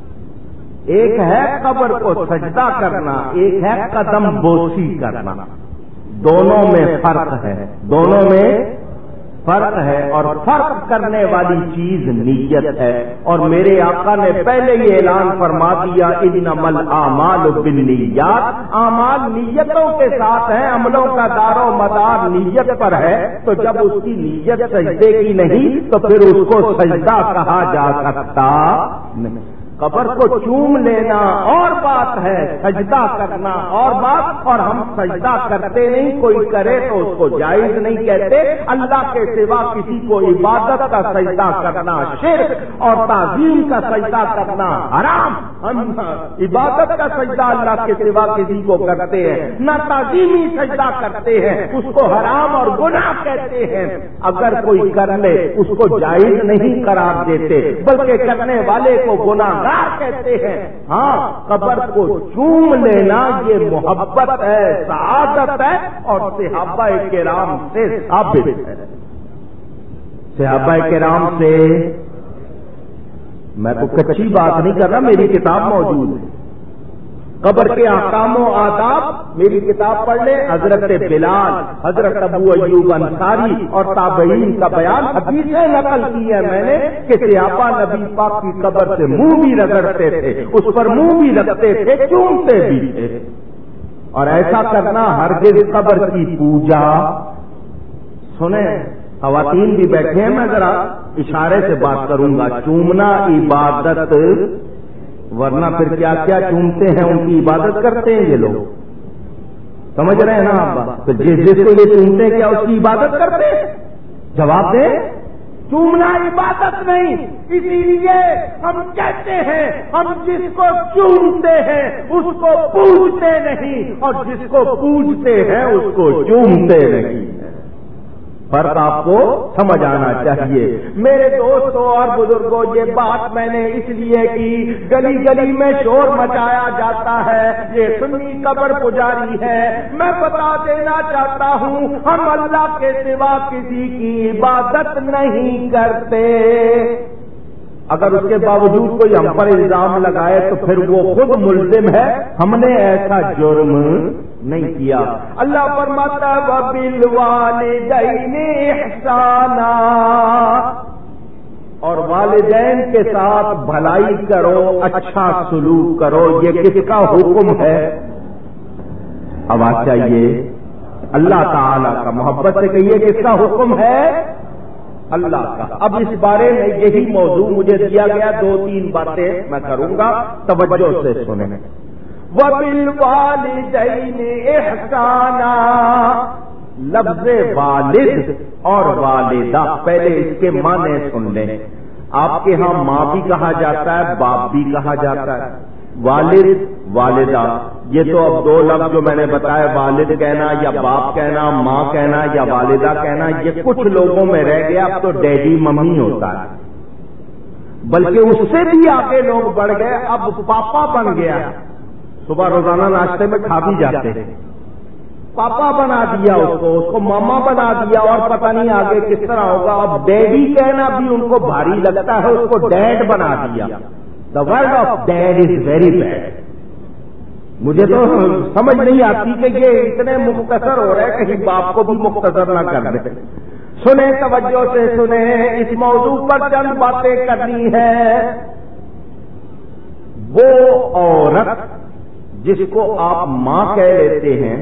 S2: ایک ہے قبر کو سجدہ کرنا، ایک ہے قدم بوسی کرنا، دونوں میں فرق ہے، دونوں میں فرق ہے، اور فرق کرنے والی چیز نیت ہے۔ اور میرے آقا نے پہلے یہ اعلان فرما دیا انما الاعمال بالنیات، اعمال نیتوں کے ساتھ ہیں، عملوں کا دار و مدار نیت پر ہے، تو جب اس کی نیت سجدے کی نہیں تو پھر اس کو سجدہ کہا جا سکتا نہیں۔ قبر کو چوم لینا اور بات ہے، سجدہ کرنا اور بات، اور ہم سجدہ کرتے نہیں، کوئی کرے تو اس کو جائز نہیں کہتے۔ اللہ کے سوا کسی کو عبادت کا سجدہ کرنا شرک اور تعظیم کا سجدہ کرنا حرام۔ ہم عبادت کا سجدہ اللہ کے سوا کسی کو کرتے ہیں، نہ تعظیمی سجدہ کرتے ہیں، اس کو حرام اور گناہ کہتے ہیں۔ اگر کوئی کر لے اس کو جائز نہیں قرار دیتے بلکہ کرنے والے کو گناہ کہتے ہیں۔ ہاں، قبر کو چوم لینا یہ محبت ہے، سعادت ہے، اور صحابہ کرام سے ثابت ہے۔ صحابہ کرام سے میں تو کچی بات نہیں کر رہا، میری کتاب موجود ہے، قبر کے احکام و آداب، میری کتاب پڑھ لیں، حضرت بلال، حضرت ابو ایوب انصاری اور تابعین کا بیان، حدیثیں نقل کی ہے میں نے کہ صحابہ نبی پاک کی قبر سے منہ بھی رگڑتے تھے، اس پر منہ بھی رکھتے تھے، چومتے بھی تھے۔ اور ایسا کرنا ہرگز قبر کی پوجا، سنیں خواتین بھی بیٹھے ہیں، میں ذرا اشارے سے بات کروں گا، چومنا عبادت، ورنہ پھر کیا کیا چومتے ہیں، ان کی عبادت کرتے ہیں یہ لوگ، سمجھ رہے ہیں نا آپ؟ جس جس کو یہ چومتے ہیں کیا اس کی عبادت کرتے ہیں؟ جواب دیں، چومنا عبادت نہیں، اسی لیے ہم کہتے ہیں ہم جس کو چومتے ہیں اس کو پوجتے نہیں، اور جس کو پوجتے ہیں اس کو چومتے نہیں۔ فرق آپ کو سمجھ آنا چاہیے۔ میرے دوستوں اور بزرگوں، یہ بات میں نے اس لیے کی، گلی گلی میں شور مچایا جاتا ہے یہ سنی قبر پجاری ہے، میں بتا دینا چاہتا ہوں ہم اللہ کے سوا کسی کی عبادت نہیں کرتے۔ اگر اس کے باوجود کوئی ہم پر الزام لگائے تو پھر وہ خود ملزم ہے، ہم نے ایسا جرم نہیں کیا۔ اللہ فرماتا ہے وَبِالْوَالِدَيْنِ إِحْسَانًا، اور والدین کے ساتھ بھلائی کرو، اچھا سلوک کرو۔ یہ کس کا حکم ہے؟ آواز چاہیے، اللہ تعالی کا۔ محبت سے کہیے کس کا حکم ہے؟ اللہ کا۔ اب اس بارے میں یہی موضوع مجھے دیا گیا، دو تین باتیں میں کروں گا، توجہ سے سنیں۔ وَبِالْوَالِدَيْنِ إِحْسَانًا، لفظ والد اور والدہ، پہلے اس کے معنی سن لیں۔ آپ کے ہاں ماں بھی کہا جاتا ہے، باپ بھی کہا جاتا ہے، والد والدہ، یہ تو اب دو لفظ جو میں نے بتایا، والد کہنا یا باپ کہنا، ماں کہنا یا والدہ کہنا، یہ کچھ لوگوں میں رہ گیا، اب تو ڈیڈی ممی ہوتا ہے، بلکہ اس سے بھی آگے لوگ بڑھ گئے، اب پاپا بن گیا۔ صبح روزانہ ناشتے میں کھا بھی جاتے ہیں، پاپا بنا دیا اس کو، اس کو ماما بنا دیا، اور پتہ نہیں آگے کس طرح ہوگا۔ اب ڈیڈی کہنا بھی ان کو بھاری لگتا ہے، اس کو ڈیڈ بنا دیا۔ The word of dead is very bad. مجھے تو سمجھ نہیں آتی کہ یہ اتنے مختصر ہو رہے ہیں، کہیں باپ کو بھی مختصر نہ کر دیں۔ سنیں، توجہ سے سنیں، اس موضوع پر چند باتیں کرنی ہے۔ وہ عورت جس کو آپ ماں کہہ لیتے ہیں،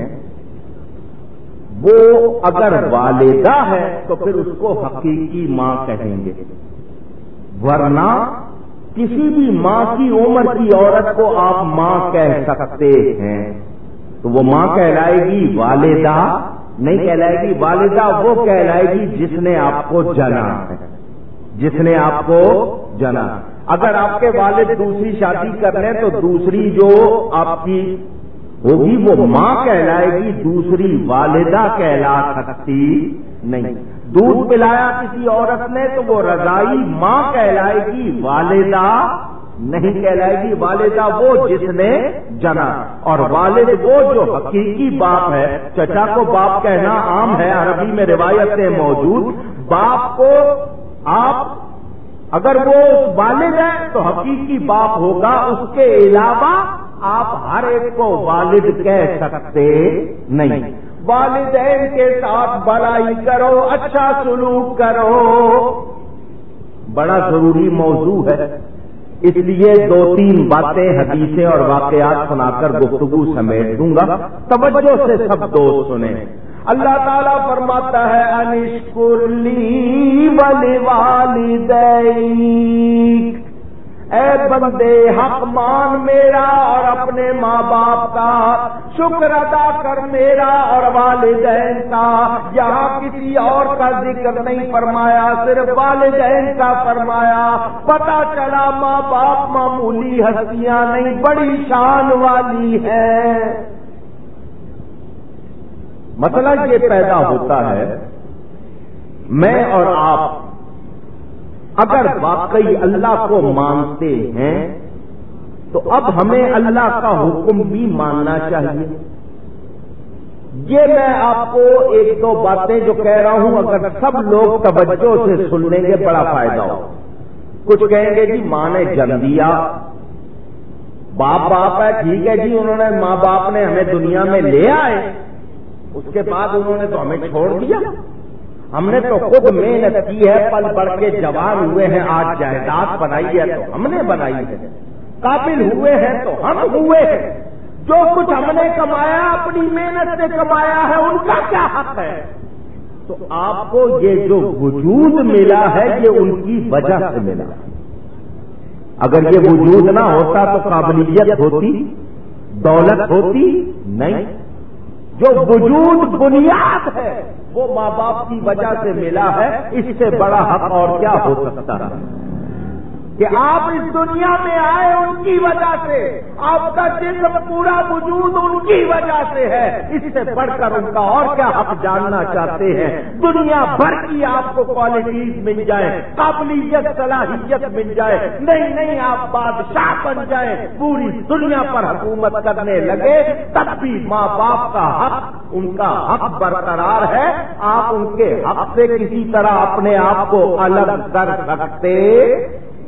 S2: وہ اگر والدہ ہے تو پھر اس کو حقیقی ماں کہیں گے، ورنہ کسی بھی ماں کی عمر کی عورت کو آپ ماں کہہ سکتے ہیں تو وہ ماں کہلائے گی، والدہ نہیں کہلائے گی۔ والدہ وہ کہلائے گی جس نے آپ کو جنا ہے، جس نے آپ کو جنا۔ اگر آپ کے والد دوسری شادی کر لیں تو دوسری جو آپ کی ہوگی وہ ماں کہلائے گی، دوسری والدہ کہلا سکتی نہیں۔ دودھ پلایا کسی عورت نے تو وہ رضائی ماں کہلائے گی، والدہ نہیں کہلائے گی۔ والدہ وہ جس نے جنا، اور والد وہ جو حقیقی باپ ہے۔ چچا کو باپ کہنا عام ہے، عربی میں روایتیں موجود۔ باپ کو آپ اگر وہ والد ہے تو حقیقی باپ ہوگا، اس کے علاوہ آپ ہر ایک کو والد کہہ سکتے نہیں۔ والدین کے ساتھ بھلائی کرو، اچھا سلوک کرو، بڑا ضروری موضوع ہے۔ اس لیے دو تین باتیں، حدیثیں اور واقعات سنا کر گفتگو سمیٹ دوں گا، توجہ سے سب دوست سنیں۔ اللہ تعالیٰ فرماتا ہے انشکر لی ولوالدیک، اے بندے حق مان میرا اور اپنے ماں باپ کا، شکر ادا کر میرا اور والدین کا۔ یہاں کسی اور کا ذکر نہیں فرمایا، صرف والدین کا فرمایا۔ پتہ چلا ماں باپ معمولی ہستیاں نہیں، بڑی شان والی ہیں۔ مسئلہ یہ پیدا ہوتا ہے، میں اور آپ اگر واقعی اللہ کو مانتے ہیں تو اب ہمیں اللہ کا حکم بھی ماننا چاہیے۔ یہ میں آپ کو ایک دو باتیں جو کہہ رہا ہوں، اگر سب لوگ توجہ سے سن لیں گے بڑا فائدہ ہو۔ کچھ کہیں گے جی ماں نے جنم دیا، باپ باپ ہے، ٹھیک ہے جی، انہوں نے ماں باپ نے ہمیں دنیا میں لے آئے، اس کے بعد انہوں نے تو ہمیں چھوڑ دیا، ہم نے تو خود محنت کی ہے، پل بڑھ کے جوان ہوئے ہیں، آج جائیداد بنائی ہے تو ہم نے بنائی ہے، قابل ہوئے ہیں تو ہم ہوئے ہیں، جو کچھ ہم نے کمایا اپنی محنت سے کمایا ہے، ان کا کیا حق ہے؟ تو آپ کو یہ جو وجود ملا ہے یہ ان کی وجہ سے ملا۔ اگر یہ وجود نہ ہوتا تو قابلیت ہوتی، دولت ہوتی نہیں۔ جو وجود بنیاد ہے وہ ماں باپ کی وجہ سے ملا ہے، اس سے بڑا حق اور کیا ہو سکتا ہے کہ آپ اس دنیا میں آئے ان کی وجہ سے، آپ کا جسم پورا وجود ان کی وجہ سے ہے، اس سے بڑھ کر ان کا اور کیا حق جاننا چاہتے ہیں؟ دنیا بھر کی آپ کو کوالٹیز مل جائے، قابلیت صلاحیت مل جائے، نہیں نہیں آپ بادشاہ بن جائیں، پوری دنیا پر حکومت کرنے لگے، تب بھی ماں باپ کا حق، ان کا حق برقرار ہے۔ آپ ان کے حق سے کسی طرح اپنے آپ کو الگ کر سکتے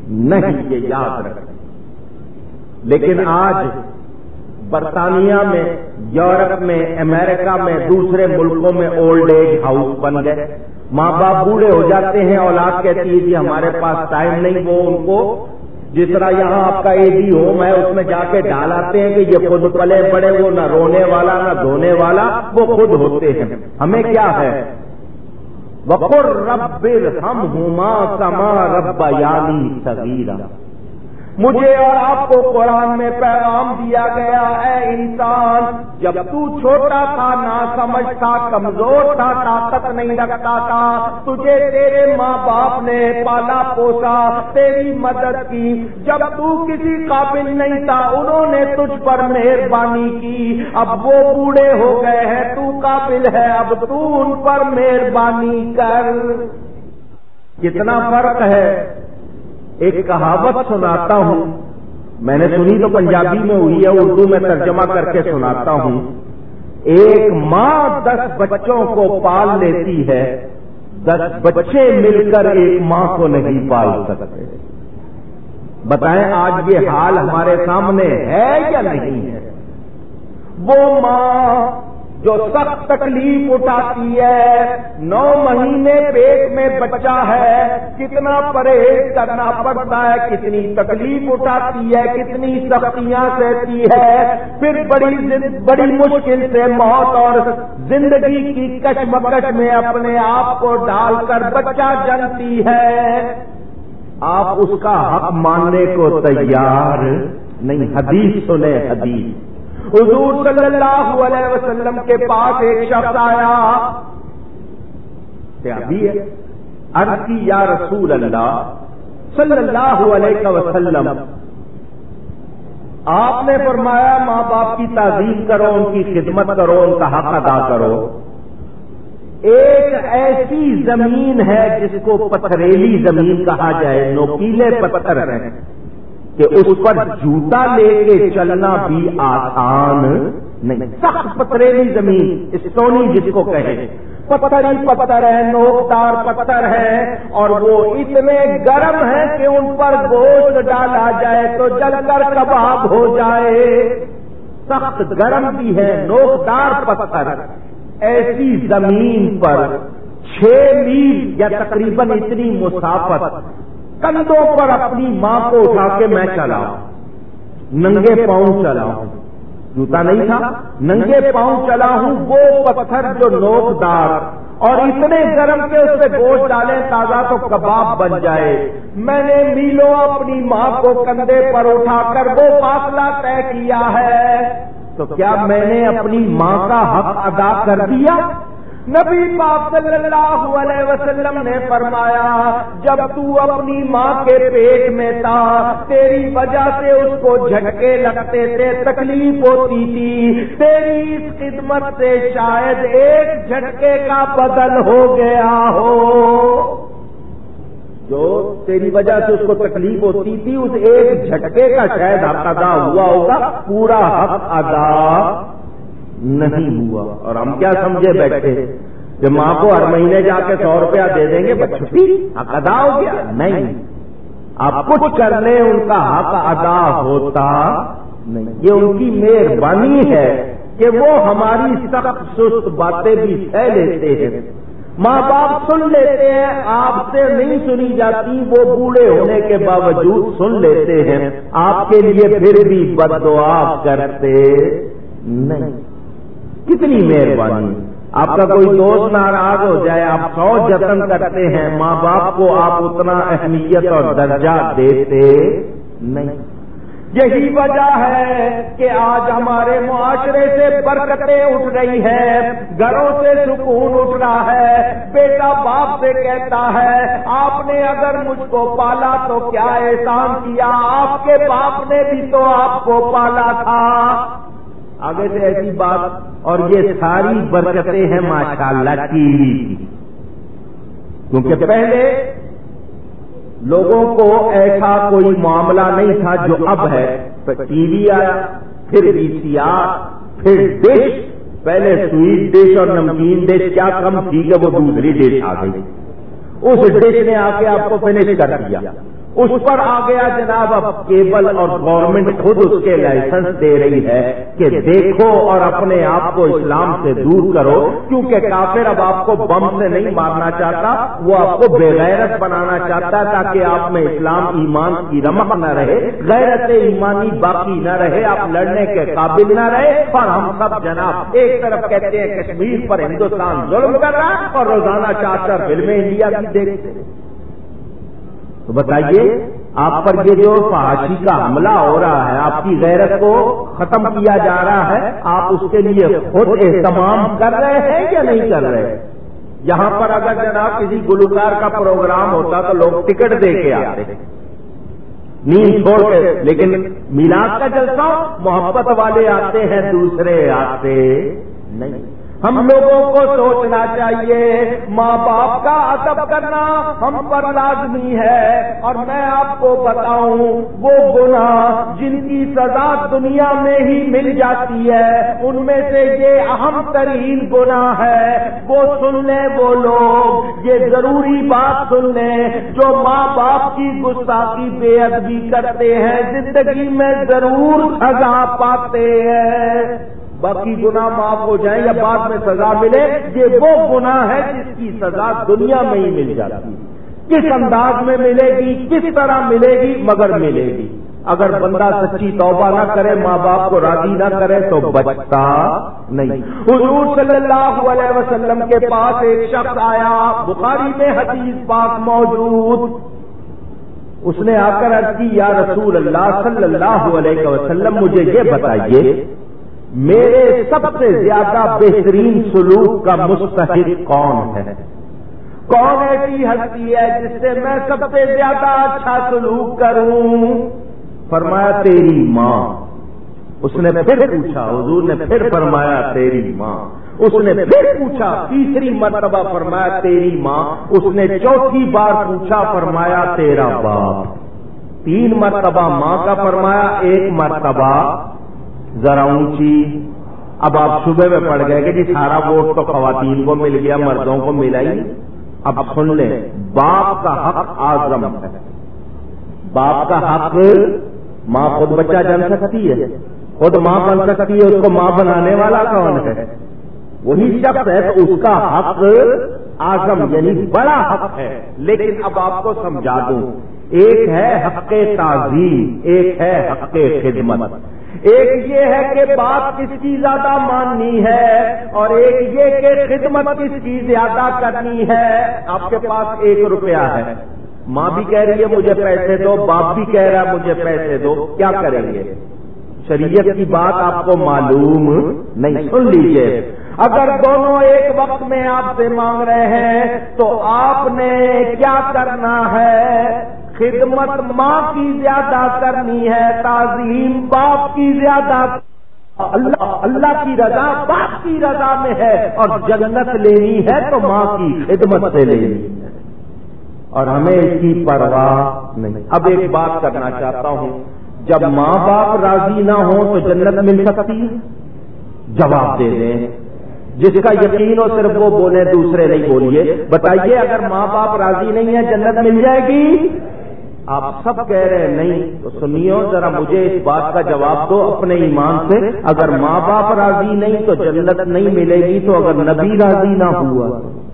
S2: نہیں، یہ یاد رکھیں۔ لیکن آج برطانیہ میں، یورپ میں، امریکہ میں، دوسرے ملکوں میں اولڈ ایج ہاؤس بن گئے۔ ماں باپ بوڑھے ہو جاتے ہیں، اولاد کہتی ہے جی ہمارے پاس ٹائم نہیں، وہ ان کو جس طرح یہاں آپ کا اے ڈی ہوم ہے اس میں جا کے ڈال آتے ہیں کہ یہ خود پلے پڑے، وہ نہ رونے والا نہ دھونے والا، وہ خود ہوتے ہیں۔ ہمیں کیا ہے؟ وَقُلْ رَبِّ ارْحَمْهُمَا كَمَا رَبَّيَانِي صَغِيرًا۔ مجھے اور آپ کو قرآن میں پیغام دیا گیا، اے انسان، جب تو چھوٹا تھا، ناسمجھ تھا، کمزور تھا، طاقت نہیں رکھتا تھا، تجھے تیرے ماں باپ نے پالا پوسا، تیری مدد کی۔ جب تو کسی قابل نہیں تھا، انہوں نے تجھ پر مہربانی کی۔ اب وہ بوڑھے ہو گئے ہیں، تو قابل ہے، اب تو ان پر مہربانی کر۔ کتنا فرق ہے۔ ایک کہاوت سناتا ہوں، میں نے سنی تو پنجابی میں ہوئی ہے، اردو میں ترجمہ کر کے سناتا ہوں۔ ایک ماں دس بچوں کو پال لیتی ہے، دس بچے مل کر ایک ماں کو نہیں پال سکتے۔ بتائیں آج یہ حال ہمارے سامنے ہے یا نہیں ہے؟ وہ ماں جو سخت تکلیف اٹھاتی ہے، نو مہینے پیٹ میں بچہ ہے، کتنا پرہیز کرنا پڑتا ہے، کتنی تکلیف اٹھاتی ہے، کتنی سختیاں سہتی ہے، پھر بڑی بڑی مشکل سے موت اور زندگی کی کشمکش میں اپنے آپ کو ڈال کر بچہ جنتی ہے۔ آپ اس کا حق ماننے کو تیار نہیں۔ حدیث سنیں، حدیث حضور صلی اللہ علیہ وسلم کے پاس ایک شخص آیا، صحابی ہے، عرض کی یا رسول اللہ صلی اللہ علیہ وسلم، آپ نے فرمایا ماں باپ کی تعظیم کرو، ان کی خدمت کرو، ان کا حق ادا کرو۔ ایک ایسی زمین ہے جس کو پتھریلی زمین کہا جائے، نوکیلے پتھر ہیں کہ اس پر جوتا لے کے چلنا بھی آسان نہیں، سخت پتھریلی زمین، اسٹونی جس کو کہے، پتھر ہی پتھر ہے، نوکدار پتھر ہے، اور وہ اتنے گرم ہیں کہ ان پر گوشت ڈالا جائے تو جل کر کباب ہو جائے، سخت گرم بھی ہے، نوکدار پتھر۔ ایسی زمین پر چھ میل یا تقریباً اتنی مسافت کندھوں پر اپنی ماں کو اٹھا کے میں چلا، ننگے پاؤں چلا ہوں، جوتا نہیں تھا، ننگے پاؤں چلا ہوں، وہ پتھر جو نوکدار اور اتنے گرم کے اس پہ گوشت ڈالیں تازہ تو کباب بن جائے، میں نے میلوں اپنی ماں کو کندھے پر اٹھا کر وہ فاصلہ طے کیا ہے، تو کیا میں نے اپنی ماں کا حق ادا کر دیا؟ نبی پاک صلی اللہ علیہ وسلم نے فرمایا، جب تو اپنی ماں کے پیٹ میں تھا، تیری وجہ سے اس کو جھٹکے لگتے تھے، تکلیف ہوتی تھی، تیری اس خدمت سے شاید ایک جھٹکے کا بدل ہو گیا ہو، جو تیری وجہ سے اس کو تکلیف ہوتی تھی، اس ایک جھٹکے کا شاید حق ادا ہوا ہوگا، پورا حق ادا نہیں ہوا۔ اور ہم کیا سمجھے بیٹھے کہ ماں کو ہر مہینے جا کے سو روپیہ دے دیں گے بس چھٹی، حق ادا ہو گیا؟ نہیں، آپ کچھ کر لیں ان کا حق ادا ہوتا نہیں۔ یہ ان کی مہربانی ہے کہ وہ ہماری سخت سست باتیں بھی سہ لیتے ہیں، ماں باپ سن لیتے ہیں، آپ سے نہیں سنی جاتی، وہ بوڑھے ہونے کے باوجود سن لیتے ہیں، آپ کے لیے پھر بھی بد دعا کرتے نہیں۔ کتنی مہربانی۔ آپ کا کوئی دوست ناراض ہو جائے، آپ سو جتن کرتے ہیں، ماں باپ کو آپ اتنا اہمیت اور درجہ دیتے نہیں۔ یہی وجہ ہے کہ آج ہمارے معاشرے سے برکتیں اٹھ رہی ہیں، گھروں سے سکون اٹھ رہا ہے، بیٹا باپ سے کہتا ہے آپ نے اگر مجھ کو پالا تو کیا احسان کیا، آپ کے باپ نے بھی تو آپ کو پالا تھا۔ آگے سے ایسی بات، اور یہ ساری برکتیں ہیں ماشاءاللہ ٹی وی کی، کیونکہ پہلے لوگوں کو ایسا کوئی معاملہ نہیں تھا جو اب ہے، ٹی وی آیا، پھر وی سی آر، پھر ڈش، پہلے سویٹ ڈش اور نمکین ڈش کیا کم تھی کہ وہ دوسری ڈش آ گئی، اس ڈش نے آ کے آپ کو فنش کر دیا، اس پر آ گیا جناب اب کیبل اور گورنمنٹ خود اس کے لائسنس دے رہی ہے کہ دیکھو اور اپنے آپ کو اسلام سے دور کرو، کیونکہ کافر اب آپ کو بم سے نہیں مارنا چاہتا، وہ آپ کو بے غیرت بنانا چاہتا ہے تاکہ آپ میں اسلام ایمان کی رمق نہ رہے، غیرت ایمانی باقی نہ رہے، آپ لڑنے کے قابل نہ رہے۔ اور ہم سب جناب ایک طرف کہتے ہیں کشمیر پر ہندوستان ظلم کر رہا ہے اور روزانہ چار چار فلمیں انڈیا کی دیکھتے ہیں۔ تو بتائیے آپ پر یہ جو فحاشی کا حملہ ہو رہا ہے، آپ کی غیرت کو ختم کیا جا رہا ہے، آپ اس کے لیے خود اہتمام کر رہے ہیں یا نہیں کر رہے؟ یہاں پر اگر جناب کسی گلوکار کا پروگرام ہوتا تو لوگ ٹکٹ دے کے آتے، نیند چھوڑ کے، لیکن میلاد کا جلسہ محبت والے آتے ہیں، دوسرے آتے نہیں۔ ہم لوگوں کو سوچنا چاہیے ماں باپ کا ادب کرنا ہم پر لازمی ہے، اور میں آپ کو بتاؤں وہ گناہ جن کی سزا دنیا میں ہی مل جاتی ہے ان میں سے یہ اہم ترین گناہ ہے۔ وہ سن لیں وہ لوگ، یہ ضروری بات سن لیں، جو ماں باپ کی گستاخی بے ادبی کرتے ہیں زندگی میں ضرور سزا پاتے ہیں۔ باقی گناہ معاف ہو جائیں یا بعد میں سزا ملے، یہ وہ گناہ ہے جس کی سزا دنیا میں ہی مل جاتی ہے۔ کس انداز میں ملے گی، کس طرح ملے گی، مگر ملے گی۔ اگر بندہ سچی توبہ نہ کرے، ماں باپ کو راضی نہ کرے تو بچتا نہیں۔ حضور صلی اللہ علیہ وسلم کے پاس ایک شخص آیا، بخاری میں حدیث پاک موجود، اس نے آ کر عرض کی یا رسول اللہ صلی اللہ علیہ وسلم مجھے یہ بتائیے میرے سب سے زیادہ بہترین سلوک کا مستحق کون ہے؟ کون ایسی ہستی ہے جس سے میں سب سے زیادہ اچھا سلوک کروں؟ فرمایا تیری ماں۔ اس نے پھر پوچھا، حضور نے پھر فرمایا تیری ماں۔ اس نے پھر پوچھا، تیسری مرتبہ فرمایا تیری ماں۔ اس نے چوتھی بار پوچھا، فرمایا تیرا باپ۔ تین مرتبہ ماں کا فرمایا، ایک مرتبہ ذرا اونچی۔ اب آپ صبح میں پڑ گئے کہ جی سارا ووٹ تو خواتین کو مل گیا، مردوں کو ملا ہی۔ اب سن لیں، باپ کا حق اعظم ہے۔ باپ کا حق، ماں خود بچہ جن سکتی ہے، خود ماں بن سکتی ہے، اس کو ماں بنانے والا کون ہے؟ وہی شخص ہے، تو اس کا حق اعظم یعنی بڑا حق ہے۔ لیکن اب آپ کو سمجھا دوں، ایک ہے حق تعظیم، ایک ہے حق خدمت۔ ایک یہ ہے کہ بات کس کی زیادہ ماننی ہے، اور ایک یہ کہ خدمت کس کی زیادہ کرنی ہے۔ آپ کے پاس ایک روپیہ ہے، ماں بھی کہہ رہی ہے مجھے پیسے دو، باپ بھی کہہ رہا ہے مجھے پیسے دو، کیا کریں گے؟ شریعت کی بات آپ کو معلوم نہیں، سن لیجئے، اگر دونوں ایک وقت میں آپ سے مانگ رہے ہیں تو آپ نے کیا کرنا ہے؟ خدمت ماں کی زیادہ کرنی ہے، تعظیم باپ کی زیادہ۔ اللہ اللہ کی رضا باپ کی رضا میں ہے، اور جنت لینی ہے تو ماں کی خدمت سے لینی ہے، اور ہمیں اس کی پرواہ نہیں۔ اب ایک بات کرنا چاہتا ہوں، جب ماں باپ راضی نہ ہوں تو جنت مل سکتی ہے؟ جواب دے دیں، جس کا یقین ہو صرف وہ بولے، دوسرے نہیں بولیے۔ بتائیے اگر ماں باپ راضی نہیں ہے جنت مل جائے گی؟ آپ سب کہہ رہے ہیں نہیں، تو سنیو ذرا، مجھے اس بات کا جواب دو اپنے ایمان سے، اگر ماں باپ راضی نہیں تو جنت نہیں ملے گی، تو اگر نبی راضی نہ ہوا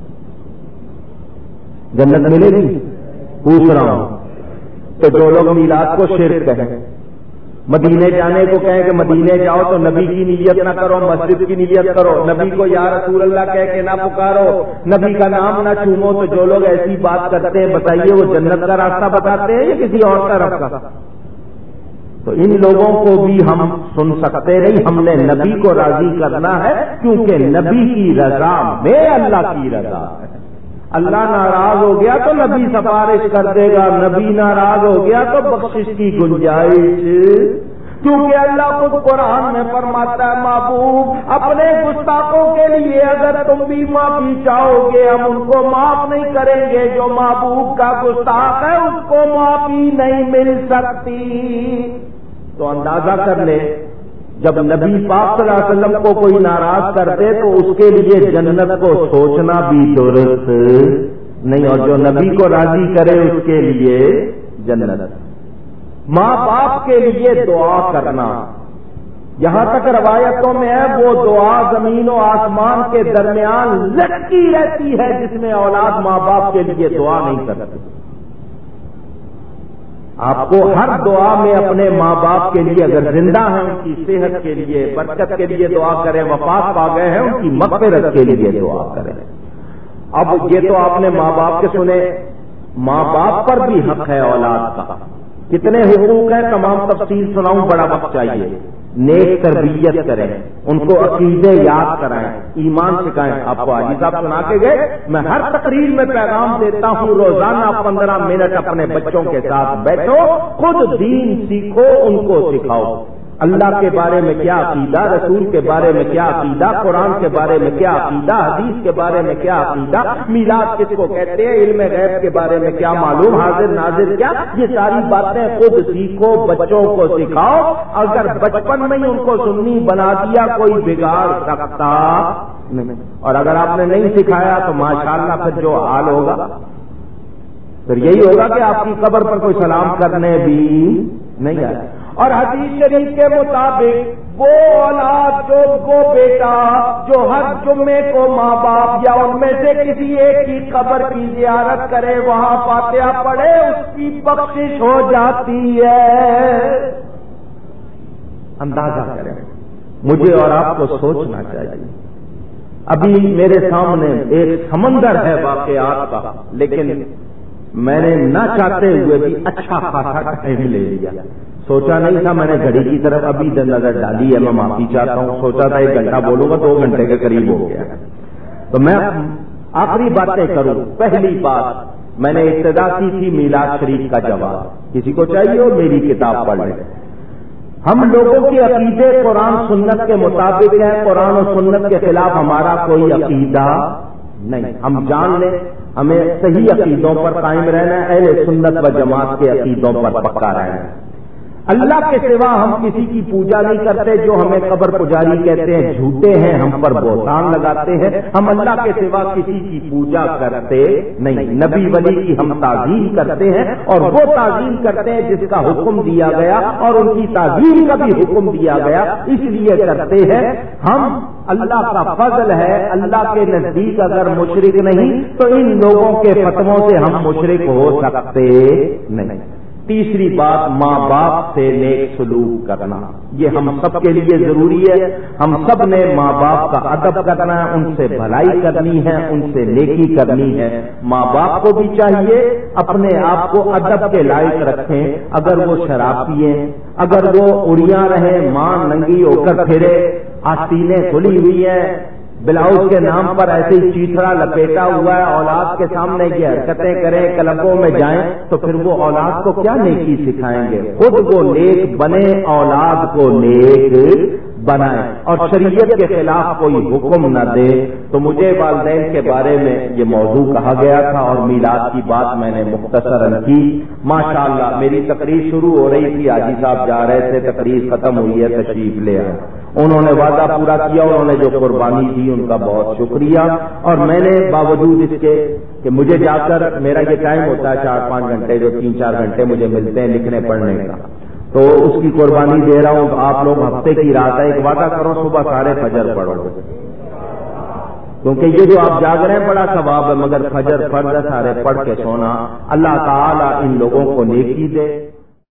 S2: جنت ملے گی؟ پوچھ رہا ہوں۔ تو جو لوگ میلاد کو شرک کہیں، مدینے جانے کو کہیں کہ مدینے جاؤ تو نبی کی نیت نہ کرو، مسجد کی نیت کرو، نبی کو یا رسول اللہ کہہ کے نہ پکارو، نبی کا نام نہ چومو، تو جو لوگ ایسی بات کرتے ہیں بتائیے وہ جنت کا راستہ بتاتے ہیں یا کسی اور طرف کا؟ تو ان لوگوں کو بھی ہم سن سکتے نہیں، ہم نے نبی کو راضی کرنا ہے، کیونکہ نبی کی رضا میں اللہ کی رضا ہے۔ اللہ ناراض ہو گیا تو نبی سفارش کر دے گا، نبی ناراض ہو گیا تو بخشش کی گنجائش، کیونکہ اللہ خود قرآن میں فرماتا ہے محبوب اپنے گستاخوں کے لیے اگر تم بھی معافی چاہو گے ہم ان کو معاف نہیں کریں گے، جو محبوب کا گستاخ ہے اس کو معافی نہیں مل سکتی۔ تو اندازہ کر لے، جب نبی پاک صلی اللہ علیہ وسلم کو کوئی ناراض کرتے تو اس کے لیے جنت کو سوچنا بھی درست نہیں، اور جو نبی کو راضی کرے اس کے لیے جنت. ماں باپ کے لیے دعا کرنا، یہاں تک روایتوں میں ہے وہ دعا زمین و آسمان کے درمیان لٹکی رہتی ہے جس میں اولاد ماں باپ کے لیے دعا نہیں کرتی. آپ کو ہر دعا میں اپنے ماں باپ کے لیے، اگر زندہ ہیں ان کی صحت کے لیے، برکت کے لیے دعا کریں، وفات پا گئے ہیں ان کی مغفرت کے لیے دعا کریں. اب یہ تو آپ نے ماں باپ کے سنے، ماں باپ پر بھی حق ہے اولاد کا. کتنے حقوق ہیں تمام تفصیل سناؤں، بڑا وقت چاہیے. نیک تربیت کریں، ان کو عقیدے یاد کرائیں، ایمان سکھائیں. آپ کو حاجی صاحب سنا کے گئے، میں ہر تقریر میں پیغام دیتا ہوں روزانہ پندرہ منٹ اپنے بچوں کے ساتھ بیٹھو، خود دین سیکھو، ان کو سکھاؤ. اللہ کے بارے میں کیا عقیدہ، رسول کے بارے میں کیا عقیدہ، قرآن کے بارے میں کیا عقیدہ، حدیث کے بارے میں کیا عقیدہ، میلاد کس کو کہتے ہیں، علم غیب کے بارے میں کیا معلوم، حاضر ناظر کیا، یہ ساری باتیں خود سیکھو، بچوں کو سکھاؤ. اگر بچپن میں ہی ان کو سنی بنا دیا کوئی بگاڑ سکتا نہیں. اور اگر آپ نے نہیں سکھایا تو ماشاءاللہ پھر جو حال ہوگا پھر یہی ہوگا کہ آپ کی قبر پر کوئی سلام کرنے بھی نہیں آئے. اور حدیث شریف کے مطابق وہ اولاد جو وہ بیٹا جو ہر جمعے کو ماں باپ یا ان میں سے کسی ایک کی قبر کی زیارت کرے، وہاں فاتحہ پڑھے، اس کی بخشش ہو جاتی ہے. اندازہ کریں، مجھے اور آپ کو سوچنا چاہیے. ابھی میرے سامنے ایک سمندر ہے واقعات کا، لیکن میں نے نہ چاہتے ہوئے بھی اچھا خاصا ٹائم لے لیا. سوچا نہیں تھا، میں نے گھڑی کی طرف ابھی نظر ڈالی ہے، میں معافی چاہتا ہوں. سوچا تھا ایک گھنٹہ بولوں گا، دو گھنٹے کے قریب ہو گیا. تو میں آخری باتیں کروں. پہلی بات میں نے ابتدا کی تھی میلاد شریف کا جواب. کسی کو چاہیے اور میری کتاب پڑھ لے. ہم لوگوں کے عقیدے قرآن سنت کے مطابق ہیں، قرآن و سنت کے خلاف ہمارا کوئی عقیدہ نہیں. ہم جان لیں ہمیں صحیح عقیدوں پر قائم رہنا ہے، اہل سنت و جماعت کے عقیدوں پر پکا رہنا ہے. اللہ کے سوا ہم کسی کی پوجا نہیں کرتے. جو ہمیں قبر پجاری کہتے ہیں جھوٹے ہیں، ہم پر بہتان لگاتے ہیں. ہم اللہ کے سوا کسی کی پوجا کرتے نہیں. نبی ولی کی ہم تعظیم کرتے ہیں، اور وہ تعظیم کرتے ہیں جس کا حکم دیا گیا، اور ان کی تعظیم کا بھی حکم دیا گیا، اس لیے کرتے ہیں. ہم اللہ کا فضل ہے، اللہ کے نزدیک اگر مشرک نہیں تو ان لوگوں کے فتووں سے ہم مشرک ہو سکتے نہیں. تیسری بات، ماں باپ سے نیک سلوک کرنا، یہ ہم سب کے لیے ضروری ہے. ہم سب نے ماں باپ کا ادب کرنا ہے، ان سے بھلائی کرنی ہے، ان سے نیکی کرنی ہے. ماں باپ کو بھی چاہیے اپنے آپ کو ادب کے لائق رکھیں. اگر وہ شراب پیئیں، اگر وہ اڑیاں رہیں، ماں ننگی ہو کر پھرے، آستینیں کھلی ہوئی ہیں، بلاؤز کے نام پر ایسے ہی چیتڑا لپیٹا ہوا ہے، اولاد کے سامنے یہ حرکتیں کریں، کلبوں میں جائیں، تو پھر وہ اولاد کو کیا نیکی سکھائیں گے؟ خود وہ نیک بنے، اولاد کو نیک بنائیں، اور شریعت کے خلاف کوئی حکم نہ دے. تو مجھے والدین کے بارے میں یہ موضوع کہا گیا تھا، اور میلاد کی بات میں نے مختصراً کی. ماشاءاللہ میری تقریر شروع ہو رہی تھی، حاجی صاحب جا رہے تھے، تقریر ختم ہوئی ہے، تشریف لے آئے. انہوں نے وعدہ پورا کیا، انہوں نے جو قربانی دی ان کا بہت شکریہ. اور میں نے باوجود اس کے کہ مجھے جا کر میرا یہ ٹائم ہوتا ہے چار پانچ گھنٹے، جو تین چار گھنٹے مجھے ملتے ہیں لکھنے پڑھنے کا، تو اس کی قربانی دے رہا ہوں. آپ لوگ ہفتے کی رات ہے، ایک وعدہ کرو صبح سارے فجر پڑھو، کیونکہ یہ جو آپ جاگ رہے ہیں بڑا ثواب ہے، مگر فجر فرض ہے، سارے پڑھ کے سونا. اللہ تعالی ان لوگوں کو نیکی دے.